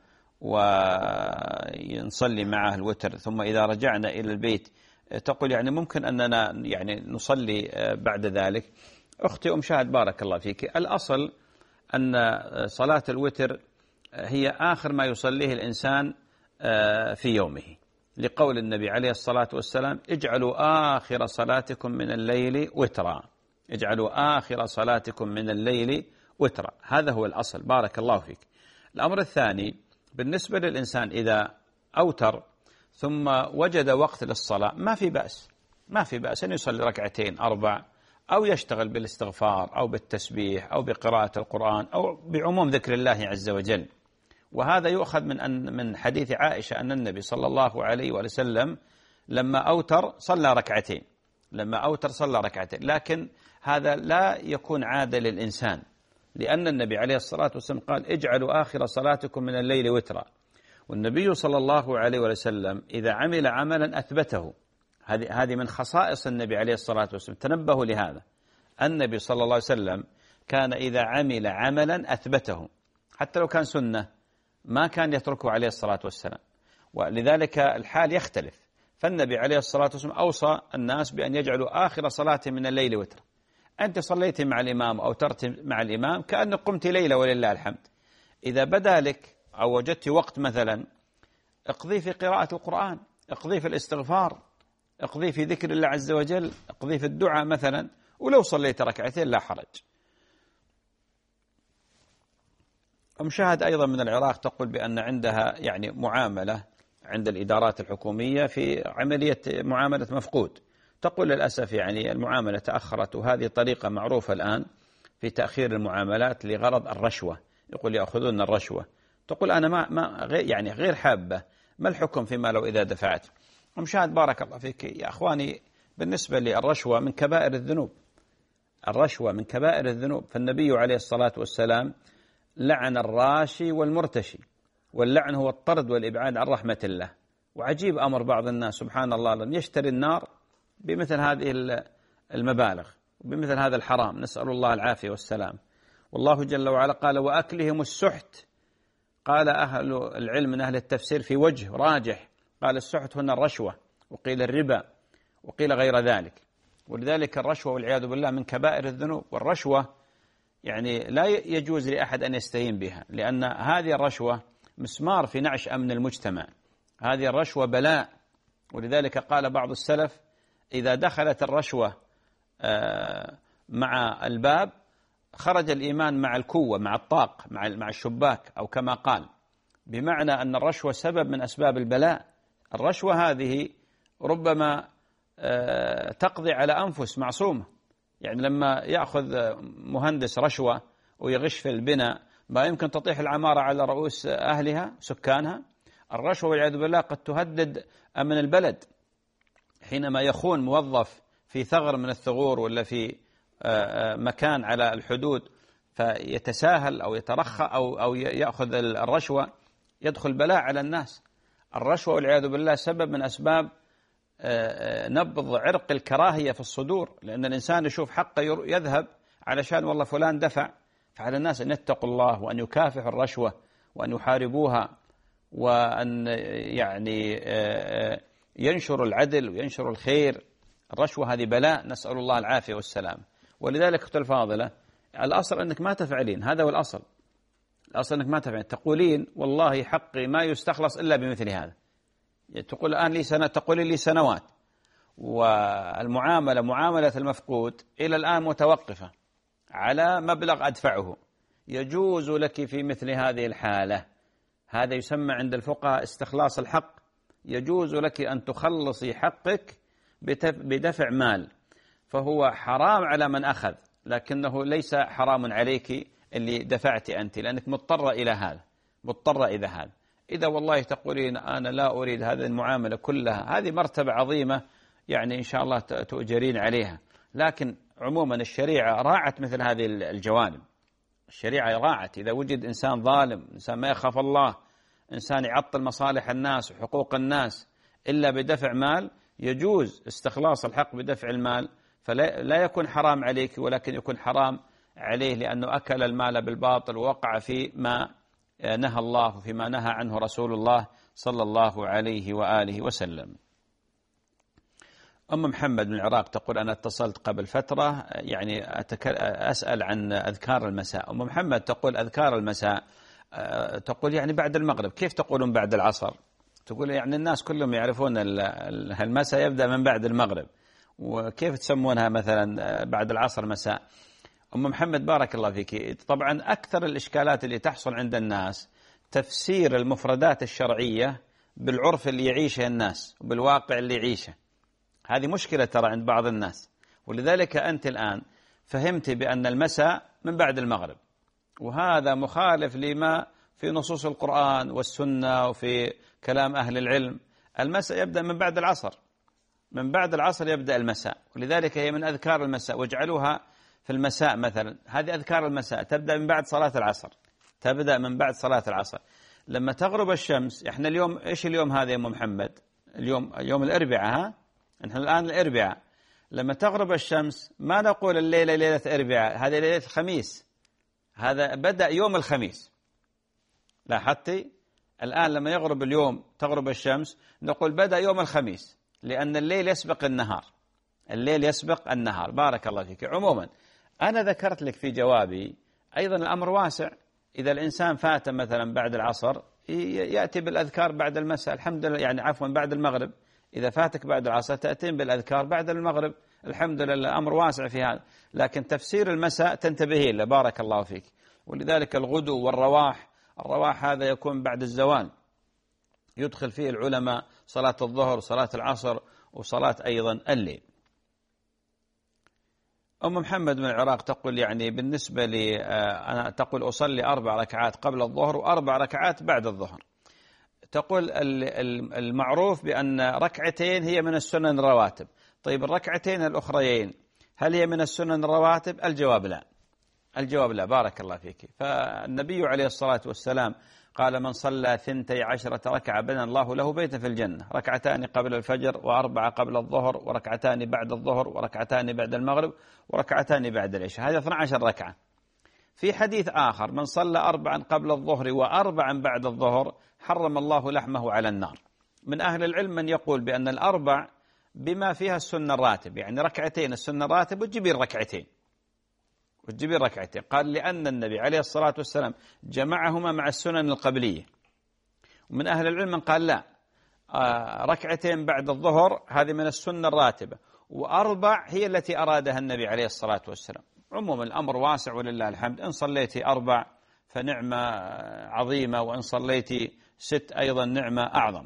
ونصلي معه الوتر، ثم إذا رجعنا إلى البيت تقول يعني ممكن أننا يعني نصلي بعد ذلك. أختي أم شهد بارك الله فيك، الأصل أن صلاة الوتر هي آخر ما يصليه الإنسان في يومه، لقول النبي عليه الصلاة والسلام اجعلوا آخر صلاتكم من الليل وترا، اجعلوا آخر صلاتكم من الليل وترا، هذا هو الأصل. بارك الله فيك. الأمر الثاني بالنسبة للإنسان إذا أوتر ثم وجد وقت للصلاة ما في بأس، ما في بأس أن يصلي ركعتين أربع، أو يشتغل بالاستغفار أو بالتسبيح أو بقراءة القرآن أو بعموم ذكر الله عز وجل. وهذا يؤخذ من أن من حديث عائشة أن النبي صلى الله عليه وسلم لما أوتر صلى ركعتين، لما أوتر صلى ركعتين، لكن هذا لا يكون عادة للإنسان، لأن النبي عليه الصلاة والسلام قال اجعلوا آخر صلاتكم من الليل وترا. والنبي صلى الله عليه وسلم إذا عمل عملا أثبته، هذه هذه من خصائص النبي عليه الصلاة والسلام، تنبهوا لهذا. النبي صلى الله عليه وسلم كان إذا عمل عملا أثبته، حتى لو كان سنة ما كان يتركه عليه الصلاة والسلام. ولذلك الحال يختلف. فالنبي عليه الصلاة والسلام أوصى الناس بأن يجعلوا آخر صلاة من الليل وتر. أنت صليت مع الإمام أو ترت مع الإمام كأنك قمت ليلة ولله الحمد. إذا بدا لك أو وجدت وقت مثلا اقضي في قراءة القرآن، اقضي في الاستغفار، اقضي في ذكر الله عز وجل، اقضي في الدعاء مثلا، ولو صليت ركعتين لا حرج. ومشاهد أيضا من العراق تقول بأن عندها يعني معاملة عند الإدارات الحكومية في عملية معاملة مفقود. تقول للأسف يعني المعاملة تأخرت، وهذه طريقة معروفة الآن في تأخير المعاملات لغرض الرشوة. يقول يأخذون الرشوة. تقول أنا ما ما غير يعني غير حابة. ما الحكم فيما لو إذا دفعت؟ ومشاهد بارك الله فيك يا أخواني، بالنسبة للرشوة من كبائر الذنوب. الرشوة من كبائر الذنوب، فالنبي عليه الصلاة والسلام لعن الراشي والمرتشي، واللعن هو الطرد والإبعاد عن رحمة الله. وعجيب أمر بعض الناس سبحان الله لم يشتري النار بمثل هذه المبالغ وبمثل هذا الحرام، نسأل الله العافية والسلام. والله جل وعلا قال وأكلهم السحت. قال أهل العلم من أهل التفسير في وجه راجح، قال السحت هنا الرشوة، وقيل الربا، وقيل غير ذلك. ولذلك الرشوة والعياذ بالله من كبائر الذنوب. والرشوة يعني لا يجوز لأحد أن يستهين بها، لأن هذه الرشوة مسمار في نعش أمن المجتمع. هذه الرشوة بلاء. ولذلك قال بعض السلف إذا دخلت الرشوة مع الباب خرج الإيمان مع الكوة، مع الطاق، مع مع الشباك، أو كما قال، بمعنى أن الرشوة سبب من أسباب البلاء. الرشوة هذه ربما تقضي على أنفس معصومة. يعني لما يأخذ مهندس رشوة ويغش في البناء ما يمكن تطيح العمارة على رؤوس أهلها سكانها. الرشوة والعياذ بالله قد تهدد أمن البلد حينما يخون موظف في ثغر من الثغور ولا في مكان على الحدود فيتساهل أو يترخى أو أو يأخذ الرشوة، يدخل بلاء على الناس. الرشوة والعياذ بالله سبب من أسباب نبض عرق الكراهية في الصدور، لأن الإنسان يشوف حقه يذهب علشان والله فلان دفع. فعلى الناس أن يتقوا الله وأن يكافحوا الرشوة وأن يحاربوها وأن يعني ينشروا العدل وينشروا الخير. الرشوة هذه بلاء، نسأل الله العافية والسلام. ولذلك أختي الفاضلة الأصل أنك ما تفعلين، هذا هو الأصل. الأصل أنك ما تفعلين، تقولين والله حقي ما يستخلص إلا بمثل هذا. تقول الآن لي سنة، تقولين لي سنوات، والمعاملة معاملة المفقود إلى الآن متوقفة على مبلغ أدفعه. يجوز لك في مثل هذه الحالة، هذا يسمى عند الفقهاء استخلاص الحق، يجوز لك أن تخلصي حقك بدفع مال، فهو حرام على من أخذ، لكنه ليس حرام عليك اللي دفعت أنت، لأنك مضطرة إلى هذا، مضطرة إلى هذا. إذا والله تقولين أنا لا أريد هذه المعاملة كلها، هذه مرتبة عظيمة يعني إن شاء الله تؤجرين عليها. لكن عموما الشريعة راعت مثل هذه الجوانب. الشريعة راعت إذا وجد إنسان ظالم، إنسان ما يخاف الله، إنسان يعطل مصالح الناس وحقوق الناس إلا بدفع مال، يجوز استخلاص الحق بدفع المال، فلا لا يكون حرام عليك، ولكن يكون حرام عليه لأنه أكل المال بالباطل ووقع في ما نهى الله وفيما نهى عنه رسول الله صلى الله عليه وآله وسلم. أم محمد من العراق تقول أنا اتصلت قبل فترة يعني أسأل عن أذكار المساء. أم محمد تقول أذكار المساء تقول يعني بعد المغرب، كيف تقولون بعد العصر؟ تقول يعني الناس كلهم يعرفون المساء يبدأ من بعد المغرب، وكيف تسمونها مثلا بعد العصر مساء؟ أم محمد بارك الله فيك، طبعا أكثر الإشكالات اللي تحصل عند الناس تفسير المفردات الشرعية بالعرف اللي يعيشه الناس وبالواقع اللي يعيشه. هذه مشكلة ترى عند بعض الناس، ولذلك أنت الآن فهمت بأن المساء من بعد المغرب، وهذا مخالف لما في نصوص القرآن والسنة وفي كلام أهل العلم. المساء يبدأ من بعد العصر، من بعد العصر يبدأ المساء، ولذلك هي من أذكار المساء، واجعلوها في المساء مثلا. هذه أذكار المساء تبدأ من بعد صلاة العصر، تبدأ من بعد صلاة العصر. لما تغرب الشمس، احنا اليوم ايش اليوم هذا يا أم محمد؟ اليوم يوم الأربعاء، ها؟ نحن الآن الأربعاء. لما تغرب الشمس ما نقول الليلة ليلة أربعاء، هذه ليلة الخميس، هذا بدأ يوم الخميس. لاحظتي؟ الآن لما يغرب اليوم تغرب الشمس نقول بدأ يوم الخميس، لأن الليل يسبق النهار، الليل يسبق النهار. بارك الله فيك. عموما أنا ذكرت لك في جوابي أيضا الأمر واسع، إذا الإنسان فات مثلا بعد العصر يأتي بالأذكار بعد المساء، الحمد لله، يعني عفوا بعد المغرب، إذا فاتك بعد العصر تأتين بالأذكار بعد المغرب، الحمد لله، أمر واسع في هذا. لكن تفسير المساء تنتبهين له. بارك الله فيك. ولذلك الغدو والرواح، الرواح هذا يكون بعد الزوال، يدخل فيه العلماء صلاة الظهر وصلاة العصر وصلاة أيضا الليل. أم محمد من العراق تقول يعني بالنسبة لي أنا تقول أصلي أربع ركعات قبل الظهر وأربع ركعات بعد الظهر. تقول المعروف بأن ركعتين هي من السنن الرواتب. طيب الركعتين الأخريين هل هي من السنن الرواتب؟ الجواب لا، الجواب لا. بارك الله فيك. فالنبي عليه الصلاة والسلام قال من صلى ثنتي عشرة ركعة بنى الله له بيتا في الجنة، ركعتان قبل الفجر وأربعة قبل الظهر وركعتان بعد الظهر وركعتان بعد المغرب وركعتان بعد العشاء، هذه اثنتي عشرة ركعة. في حديث آخر من صلى أربعا قبل الظهر وأربعا بعد الظهر حرم الله لحمه على النار. من أهل العلم من يقول بأن الأربع بما فيها السنة الراتب، يعني ركعتين السنة الراتب وتجيبين ركعتين وتجيبين ركعتين. قال لأن النبي عليه الصلاة والسلام جمعهما مع السنن القبلية. ومن أهل العلم من قال لا، ركعتين بعد الظهر هذه من السنة الراتبة، وأربع هي التي أرادها النبي عليه الصلاة والسلام. عموما الأمر واسع ولله الحمد. إن صليتي أربع فنعمة عظيمة، وإن صليتي ست أيضا نعمة أعظم.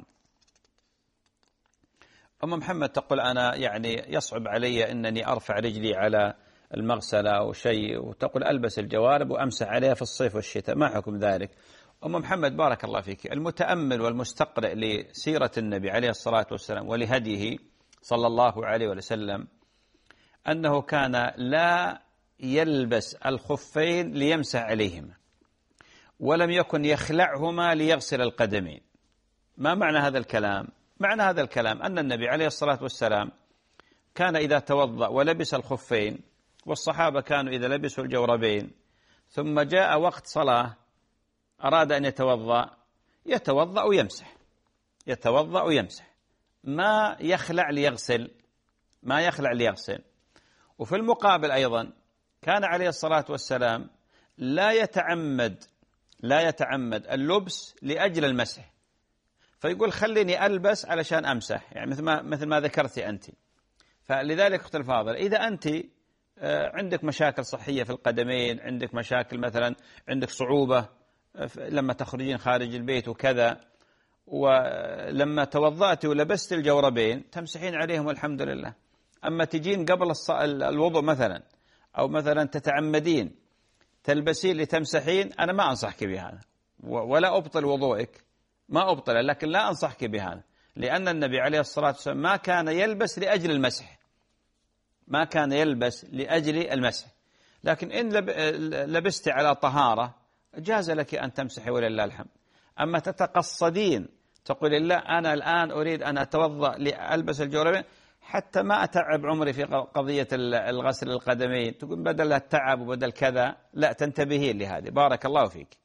أم محمد تقول أنا يعني يصعب علي أنني أرفع رجلي على المغسلة أو شيء، وتقول ألبس الجوارب وأمسح عليها في الصيف والشتاء، ما حكم ذلك؟ أم محمد بارك الله فيك، المتأمل والمستقرئ لسيرة النبي عليه الصلاة والسلام ولهديه صلى الله عليه وسلم أنه كان لا يلبس الخفين ليمسح عليهما، ولم يكن يخلعهما ليغسل القدمين. ما معنى هذا الكلام؟ معنى هذا الكلام أن النبي عليه الصلاة والسلام كان إذا توضأ ولبس الخفين، والصحابة كانوا إذا لبسوا الجوربين ثم جاء وقت صلاة أراد أن يتوضأ يتوضأ ويمسح، يتوضأ ويمسح، ما يخلع ليغسل، ما يخلع ليغسل. وفي المقابل أيضا كان عليه الصلاة والسلام لا يتعمد لا يتعمد اللبس لأجل المسح، فيقول خليني ألبس علشان أمسح، يعني مثل ما مثل ما ذكرتي أنت. فلذلك أخت الفاضل، إذا أنت عندك مشاكل صحية في القدمين، عندك مشاكل مثلا، عندك صعوبة لما تخرجين خارج البيت وكذا، ولما توضأت ولبست الجوربين تمسحين عليهم والحمد لله. أما تجين قبل الوضوء مثلا، أو مثلا تتعمدين تلبسين لتمسحين، أنا ما أنصحك بهذا، ولا أبطل وضوئك، ما أبطل، لكن لا أنصحك بهذا، لأن النبي عليه الصلاة والسلام ما كان يلبس لأجل المسح، ما كان يلبس لأجل المسح. لكن إن لبست على طهارة جاز لك أن تمسحي ولله الحمد. أما تتقصدين تقول لا أنا الآن أريد أن أتوضأ لألبس الجوربين حتى ما أتعب عمري في قضية الغسل القدمين، تقول بدل التعب وبدل كذا، لا، تنتبهين لهذه. بارك الله فيك.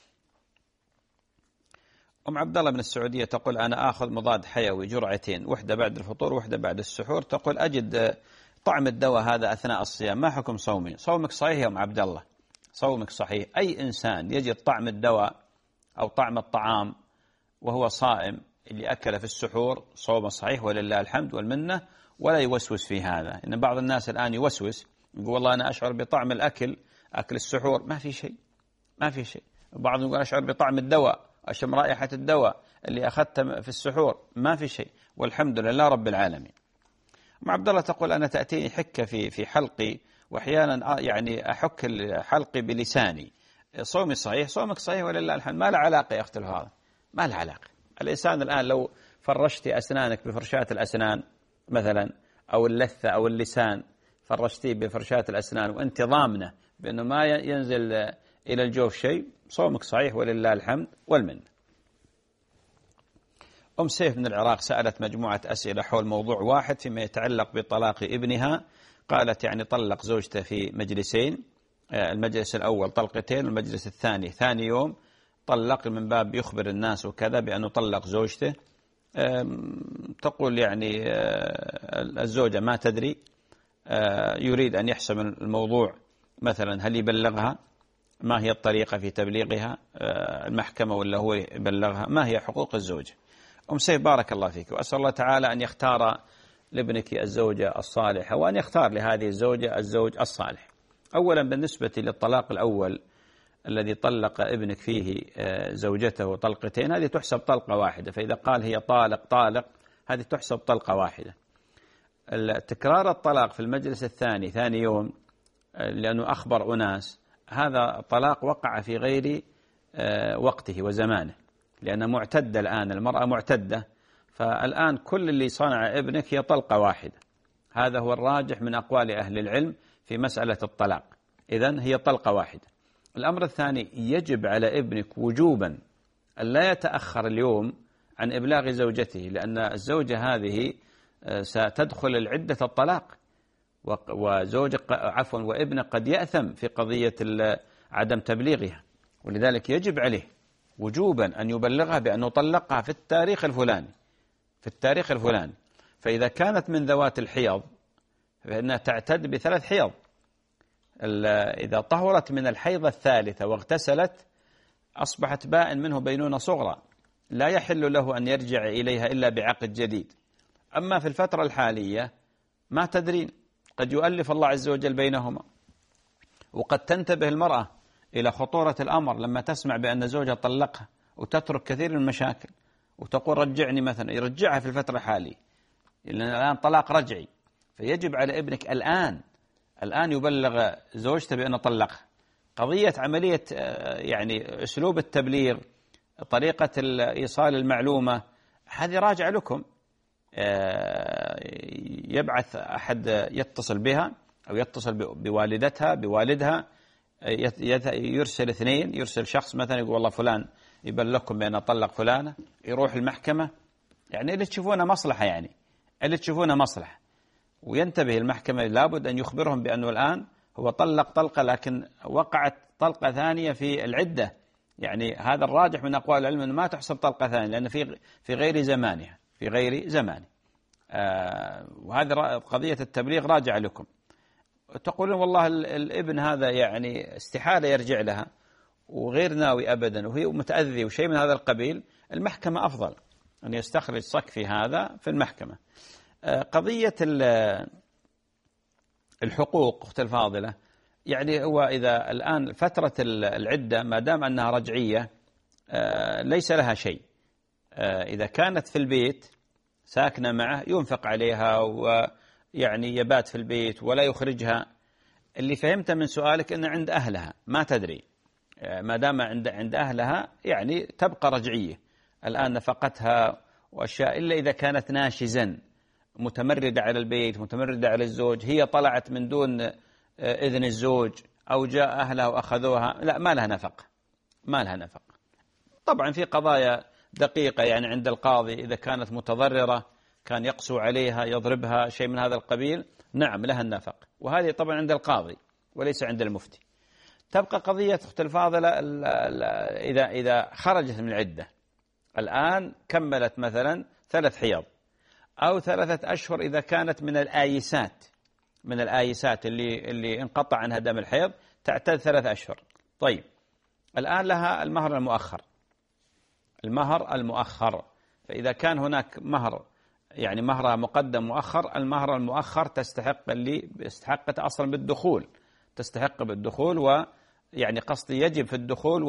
أم عبد الله من السعودية تقول أنا آخذ مضاد حيوي جرعتين، واحدة بعد الفطور واحدة بعد السحور. تقول أجد طعم الدواء هذا أثناء الصيام، ما حكم صومي؟ صومك صحيح يا أم عبد الله، صومك صحيح. أي إنسان يجد طعم الدواء أو طعم الطعام وهو صائم اللي أكل في السحور صومه صحيح ولله الحمد والمنة، ولا يوسوس في هذا. إن بعض الناس الآن يوسوس يقول والله أنا أشعر بطعم الأكل، أكل السحور، ما في شيء، ما في شيء. بعضهم يقول أشعر بطعم الدواء، أشم رائحة الدواء اللي أخذته في السحور، ما في شيء، والحمد لله رب العالمين. أم عبد الله تقول أنا تأتيني حكة في في حلقي، وأحيانا يعني أحك حلقي بلساني، صومي صحيح؟ صومك صحيح ولله الحمد. ما له علاقة يا أخت هذا، ما له علاقة. الإنسان الآن لو فرشتي أسنانك بفرشاة الأسنان مثلا، أو اللثة أو اللسان فرشتيه بفرشاة الأسنان وأنت ضامنة بأنه ما ينزل إلى الجوف شيء، صومك صحيح ولله الحمد والمنة. أم سيف من العراق سألت مجموعة أسئلة حول موضوع واحد فيما يتعلق بطلاق ابنها. قالت يعني طلق زوجته في مجلسين، المجلس الأول طلقتين والمجلس الثاني ثاني يوم، طلق من باب يخبر الناس وكذا بأنه طلق زوجته، تقول يعني الزوجة ما تدري، يريد أن يحسم الموضوع، مثلا هل يبلغها، ما هي الطريقة في تبليغها، المحكمة ولا هو يبلغها، ما هي حقوق الزوجة. أم سيف بارك الله فيك، وأسأل الله تعالى أن يختار لابنك الزوجة الصالحة، وأن يختار لهذه الزوجة الزوج الصالح. أولا بالنسبة للطلاق الأول الذي طلق ابنك فيه زوجته طلقتين، هذه تحسب طلقة واحدة، فإذا قال هي طالق طالق هذه تحسب طلقة واحدة. تكرار الطلاق في المجلس الثاني ثاني يوم لأنه أخبر أناس، هذا طلاق وقع في غير وقته وزمانه، لأن معتدة الآن، المرأة معتدة، فالآن كل اللي صنع ابنك هي طلقة واحدة. هذا هو الراجح من أقوال أهل العلم في مسألة الطلاق، إذن هي طلقة واحدة. الأمر الثاني، يجب على ابنك وجوبا أن لا يتأخر اليوم عن إبلاغ زوجته، لأن الزوجة هذه ستدخل العدة الطلاق، وزوجك عفوا وابنك قد يأثم في قضية عدم تبليغها، ولذلك يجب عليه وجوبا أن يبلغها بأنه طلقها في التاريخ الفلاني في التاريخ الفلاني. فإذا كانت من ذوات الحيض فإنها تعتد بثلاث حيض. إذا طهرت من الحيض الثالثة واغتسلت أصبحت بائن منه بينونة صغرى، لا يحل له أن يرجع إليها إلا بعقد جديد. أما في الفترة الحالية ما تدرين، قد يؤلف الله عز وجل بينهما، وقد تنتبه المرأة إلى خطورة الأمر لما تسمع بأن زوجها طلقها، وتترك كثير من المشاكل وتقول رجعني مثلا، يرجعها في الفترة الحالية، لأن الآن طلاق رجعي. فيجب على ابنك الآن الآن يبلغ زوجته بأنه طلقها. قضية عملية يعني أسلوب التبليغ، طريقة إيصال المعلومة، هذه راجع لكم. يبعث أحد يتصل بها أو يتصل بوالدتها بوالدها، يرسل اثنين، يرسل شخص مثلا يقول والله فلان يبلغكم بأنه طلق فلانة، يروح المحكمة، يعني اللي تشوفونه مصلحة، يعني اللي تشوفونه مصلحة، وينتبه المحكمة لابد أن يخبرهم بأنه الآن هو طلق طلقة، لكن وقعت طلقة ثانية في العدة. يعني هذا الراجح من أقوال العلم أنه ما تحسب طلقة ثانية، لأن في في غير زمانها في غير زمانه. آه وهذا قضية التبليغ راجع لكم. تقولون والله الابن هذا يعني استحالة يرجع لها وغير ناوي أبدا وهي متأذي وشيء من هذا القبيل، المحكمة أفضل أن يستخرج صك في هذا في المحكمة. آه قضية الحقوق أخت الفاضلة، يعني هو إذا الآن فترة العدة ما دام أنها رجعية آه ليس لها شيء. آه إذا كانت في البيت ساكنة معه ينفق عليها ويعني يبات في البيت ولا يخرجها. اللي فهمته من سؤالك أن عند أهلها ما تدري، ما دام عند عند أهلها يعني تبقى رجعية الآن نفقتها وأشياء، إلا إذا كانت ناشزا متمردة على البيت متمردة على الزوج، هي طلعت من دون إذن الزوج أو جاء أهلها وأخذوها، لا ما لها نفقة ما لها نفقة. طبعا في قضايا دقيقة يعني عند القاضي إذا كانت متضررة كان يقسو عليها يضربها شيء من هذا القبيل، نعم لها النفق، وهذه طبعا عند القاضي وليس عند المفتي. تبقى قضية أخت الفاضلة إذا إذا خرجت من العدة الآن كملت مثلا ثلاث حيض أو ثلاثة أشهر إذا كانت من الآيسات من الآيسات اللي اللي انقطع عنها دم الحيض تعتد ثلاث أشهر. طيب الآن لها المهر المؤخر المهر المؤخر فإذا كان هناك مهر يعني مهرها مقدم مؤخر، المهر المؤخر تستحق اللي استحقت أصلا بالدخول، تستحق بالدخول، ويعني قصدي يجب في الدخول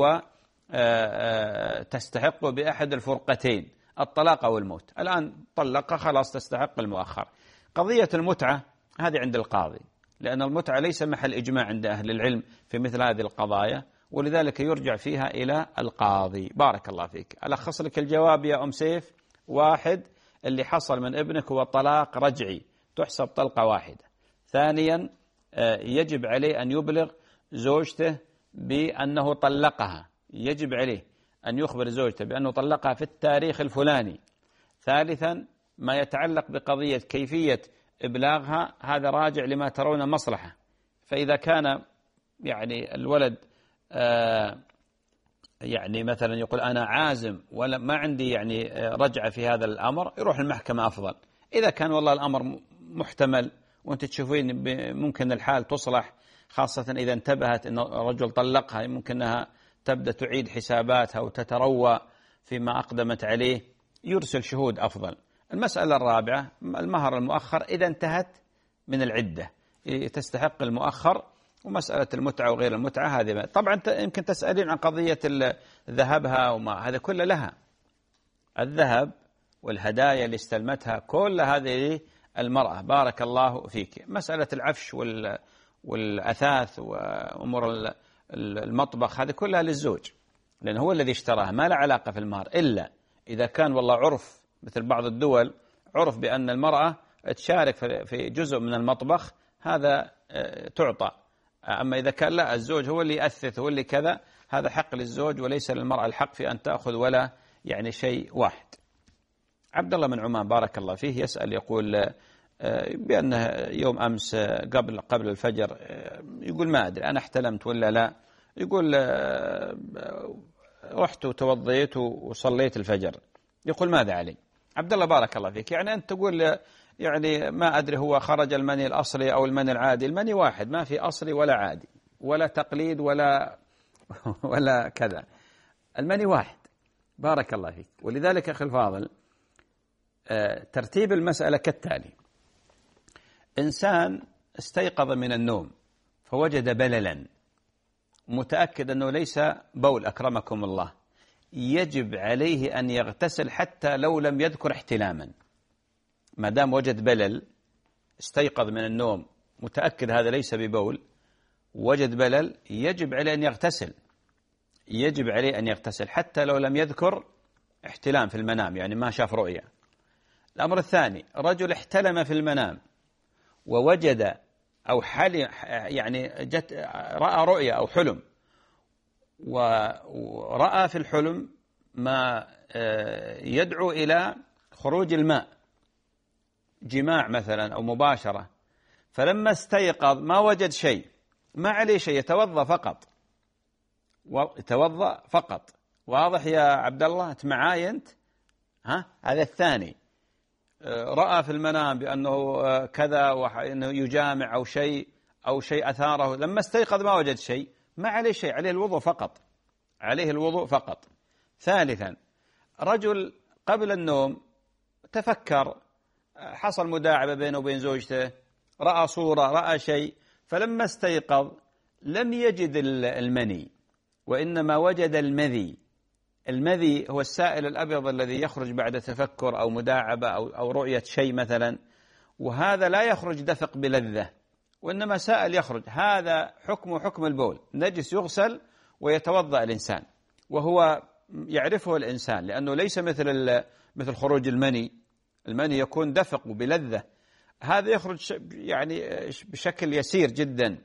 وتستحق بأحد الفرقتين الطلاق أو الموت. الآن طلق خلاص تستحق المؤخر. قضية المتعة هذه عند القاضي، لأن المتعة ليس محل إجماع عند أهل العلم في مثل هذه القضايا، ولذلك يرجع فيها إلى القاضي. بارك الله فيك. ألخص لك الجواب يا أم سيف: واحد، اللي حصل من ابنك هو طلاق رجعي تحسب طلقة واحدة. ثانيا يجب عليه أن يبلغ زوجته بأنه طلقها، يجب عليه أن يخبر زوجته بأنه طلقها في التاريخ الفلاني. ثالثا ما يتعلق بقضية كيفية إبلاغها هذا راجع لما ترون مصلحة، فإذا كان يعني الولد يعني مثلا يقول أنا عازم ولا ما عندي يعني رجعة في هذا الأمر، يروح المحكمة أفضل. إذا كان والله الأمر محتمل وأنت تشوفين ممكن الحال تصلح، خاصة إذا انتبهت أن الرجل طلقها، ممكن أنها تبدأ تعيد حساباتها وتتروى فيما أقدمت عليه، يرسل شهود أفضل. المسألة الرابعة المهر المؤخر إذا انتهت من العدة تستحق المؤخر. ومسألة المتعة وغير المتعة هذه طبعا يمكن تسألين عن قضية ذهبها وما هذا كله لها، الذهب والهدايا اللي استلمتها كل هذه المرأة بارك الله فيك. مسألة العفش والأثاث وأمور المطبخ هذه كلها للزوج، لأنه هو الذي اشتراها، ما له علاقة في المهر، إلا إذا كان والله عرف مثل بعض الدول عرف بأن المرأة تشارك في جزء من المطبخ، هذا تعطى. أما إذا كان لا، الزوج هو اللي يأثث هو اللي كذا، هذا حق للزوج وليس للمرأة الحق في أن تأخذ ولا يعني شيء واحد. عبد الله من عمان بارك الله فيه يسأل يقول بأنه يوم أمس قبل قبل الفجر يقول ما أدري أنا احتلمت ولا لا، يقول رحت وتوضيت وصليت الفجر، يقول ماذا علي؟ عبد الله بارك الله فيك، يعني أنت تقول يعني ما أدري هو خرج المني الأصلي أو المني العادي، المني واحد ما في أصلي ولا عادي ولا تقليد ولا ولا كذا، المني واحد بارك الله فيك. ولذلك أخي الفاضل ترتيب المسألة كالتالي: إنسان استيقظ من النوم فوجد بللا، متأكد أنه ليس بول أكرمكم الله، يجب عليه أن يغتسل حتى لو لم يذكر احتلاما. ما دام وجد بلل، استيقظ من النوم متأكد هذا ليس ببول، وجد بلل، يجب عليه أن يغتسل، يجب عليه أن يغتسل حتى لو لم يذكر احتلام في المنام، يعني ما شاف رؤية. الأمر الثاني: رجل احتلم في المنام ووجد أو حلم، يعني جت رأى رؤية أو حلم، ورأى في الحلم ما يدعو إلى خروج الماء، جماع مثلا أو مباشرة، فلما استيقظ ما وجد شيء، ما عليه شيء، يتوضأ فقط، يتوضأ فقط. واضح يا عبد الله؟ أنت معاي أنت؟ ها؟ هذا الثاني، رأى في المنام بأنه كذا وأنه يجامع أو شيء أو شيء أثاره، لما استيقظ ما وجد شيء، ما عليه شيء، عليه الوضوء فقط، عليه الوضوء فقط. ثالثا: رجل قبل النوم تفكر، حصل مداعبة بينه وبين زوجته، رأى صورة، رأى شيء، فلما استيقظ لم يجد المني وإنما وجد المذي. المذي هو السائل الأبيض الذي يخرج بعد تفكر أو مداعبة أو, أو رؤية شيء مثلا، وهذا لا يخرج دفق بلذة وإنما سائل يخرج، هذا حكم حكم البول، نجس يغسل ويتوضأ الإنسان، وهو يعرفه الإنسان، لأنه ليس مثل مثل خروج المني. المني يكون دفق بلذة، هذا يخرج يعني بشكل يسير جدا،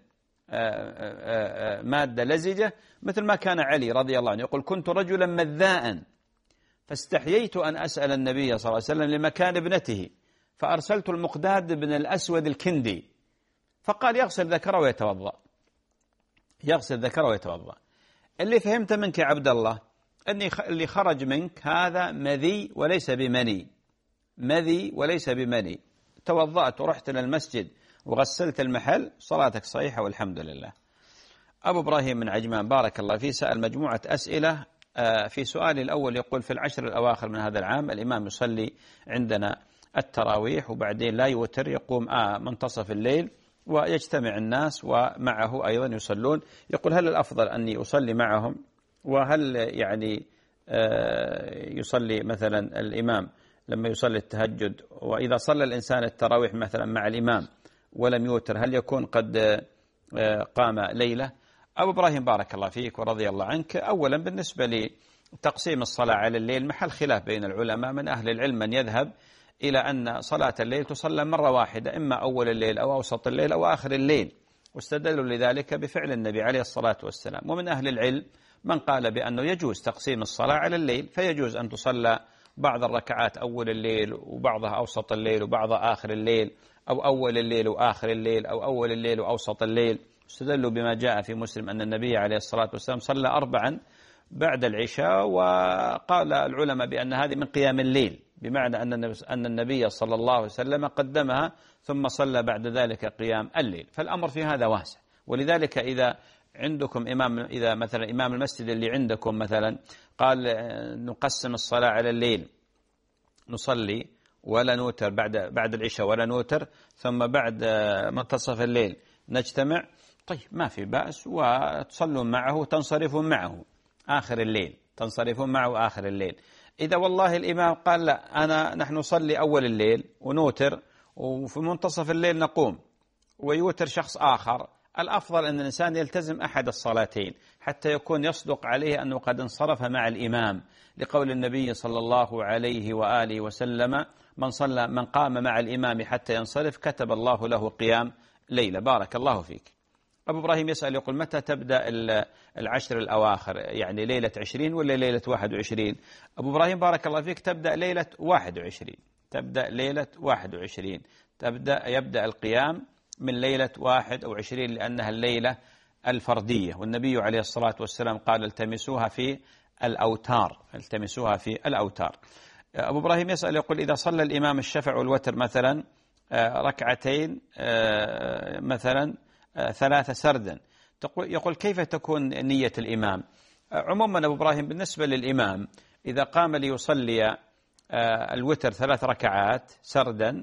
مادة لزجة، مثل ما كان علي رضي الله عنه يقول: كنت رجلا مذاء فاستحييت أن أسأل النبي صلى الله عليه وسلم لمكان ابنته، فأرسلت المقداد بن الأسود الكندي فقال يغسل ذكره ويتوضأ، يغسل ذكره ويتوضأ. اللي فهمت منك يا عبد الله أني اللي خرج منك هذا مذي وليس بمني، مذي وليس بمني، توضأت ورحت إلى المسجد وغسلت المحل، صلاتك صحيحة والحمد لله. أبو إبراهيم من عجمان بارك الله فيه سأل مجموعة أسئلة. في سؤالي الأول يقول: في العشر الأواخر من هذا العام الإمام يصلي عندنا التراويح وبعدين لا يوتر، يقوم آه منتصف الليل ويجتمع الناس ومعه أيضا يصلون، يقول هل الأفضل أني أصلي معهم؟ وهل يعني يصلي مثلا الإمام لما يصلي التهجد، وإذا صلى الإنسان التراويح مثلا مع الإمام ولم يوتر هل يكون قد قام ليلة؟ أبو إبراهيم بارك الله فيك ورضي الله عنك، أولا بالنسبة لتقسيم الصلاة على الليل محل خلاف بين العلماء، من أهل العلم من يذهب إلى أن صلاة الليل تصلى مرة واحدة، إما أول الليل أو أوسط الليل أو آخر الليل، واستدلوا لذلك بفعل النبي عليه الصلاة والسلام. ومن أهل العلم من قال بأنه يجوز تقسيم الصلاة على الليل، فيجوز أن تصلى بعض الركعات أول الليل وبعضها أوسط الليل وبعضها آخر الليل، أو أول الليل وآخر الليل، أو أول الليل وأوسط الليل. استدلوا بما جاء في مسلم أن النبي عليه الصلاة والسلام صلى أربعا بعد العشاء. وقال العلماء بأن هذه من قيام الليل، بمعنى أن النبي صلى الله عليه وسلم قدمها ثم صلى بعد ذلك قيام الليل، فالأمر في هذا واسع. ولذلك إذا عندكم إمام، إذا مثلا إمام المسجد اللي عندكم مثلا قال نقسم الصلاة على الليل، نصلي ولا نوتر بعد بعد العشاء ولا نوتر، ثم بعد منتصف الليل نجتمع، طيب ما في بأس، وتصلون معه وتنصرفون معه آخر الليل، تنصرفون معه آخر الليل. إذا والله الإمام قال لا أنا نحن نصلي أول الليل ونوتر وفي منتصف الليل نقوم ويوتر شخص آخر، الأفضل أن الإنسان يلتزم أحد الصلاتين حتى يكون يصدق عليه أنه قد انصرف مع الإمام، لقول النبي صلى الله عليه وآله وسلم من صلى من قام مع الإمام حتى ينصرف كتب الله له قيام ليلة. بارك الله فيك. أبو إبراهيم يسأل يقول متى تبدأ العشر الأواخر، يعني ليلة عشرين ولا ليلة واحد وعشرين؟ أبو إبراهيم بارك الله فيك تبدأ ليلة واحد وعشرين، تبدأ ليلة واحد وعشرين، تبدأ يبدأ القيام من ليلة واحد وعشرين لأنها الليلة الفردية، والنبي عليه الصلاة والسلام قال التمسوها في الأوتار، التمسوها في الأوتار. أبو إبراهيم يسأل يقول إذا صلى الإمام الشفع والوتر مثلا ركعتين مثلا ثلاثة سردا، يقول كيف تكون نية الإمام؟ عموما أبو إبراهيم بالنسبة للإمام إذا قام ليصلي الوتر ثلاث ركعات سردا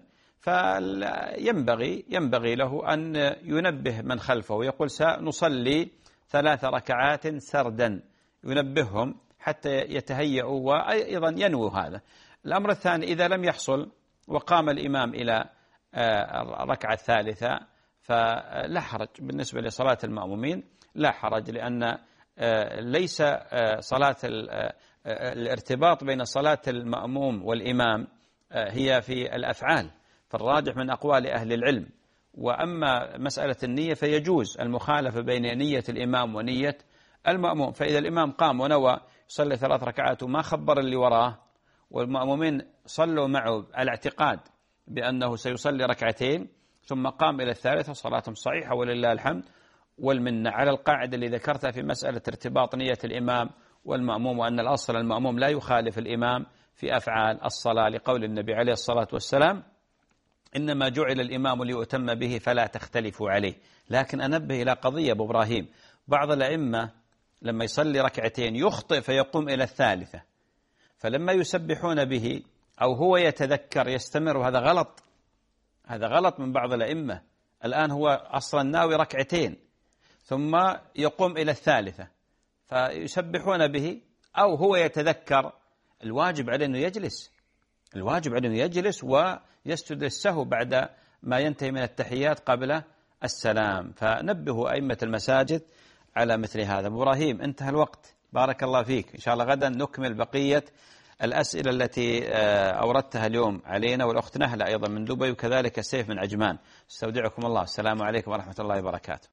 فينبغي ينبغي له أن ينبه من خلفه ويقول سنصلي ثلاث ركعات سردا، ينبههم حتى يتهيئوا وأيضا ينووا هذا. الأمر الثاني إذا لم يحصل وقام الإمام إلى الركعة الثالثة فلا حرج بالنسبة لصلاة المأمومين، لا حرج، لأن ليس صلاة الارتباط بين صلاة المأموم والإمام هي في الأفعال، فالراجح من أقوال أهل العلم. وأما مسألة النية فيجوز المخالفة بين نية الإمام ونية المأموم، فإذا الإمام قام ونوى يصلي ثلاث ركعات وما خبر اللي وراه والمأمومين صلوا معه على اعتقاد بأنه سيصلي ركعتين ثم قام إلى الثالثة، صلاتهم صحيحة ولله الحمد والمنة، على القاعدة اللي ذكرتها في مسألة ارتباط نية الإمام والمأموم، وأن الأصل المأموم لا يخالف الإمام في أفعال الصلاة، لقول النبي عليه الصلاة والسلام إنما جعل الإمام ليؤتم به فلا تختلفوا عليه. لكن أنبه إلى قضية أبو إبراهيم، بعض الأئمة لما يصلي ركعتين يخطئ فيقوم إلى الثالثة، فلما يسبحون به أو هو يتذكر يستمر، وهذا غلط، هذا غلط من بعض الأئمة. الآن هو أصلا ناوي ركعتين ثم يقوم إلى الثالثة فيسبحون به أو هو يتذكر، الواجب عليه أنه يجلس، الواجب عليه أنه يجلس ويسجد السهو بعد ما ينتهي من التحيات قبل السلام. فنبهوا أئمة المساجد على مثل هذا. أبو إبراهيم انتهى الوقت، بارك الله فيك. إن شاء الله غدا نكمل بقية الأسئلة التي أوردتها اليوم علينا، والأخت نهلة أيضا من دبي، وكذلك السيف من عجمان. استودعكم الله، السلام عليكم ورحمة الله وبركاته.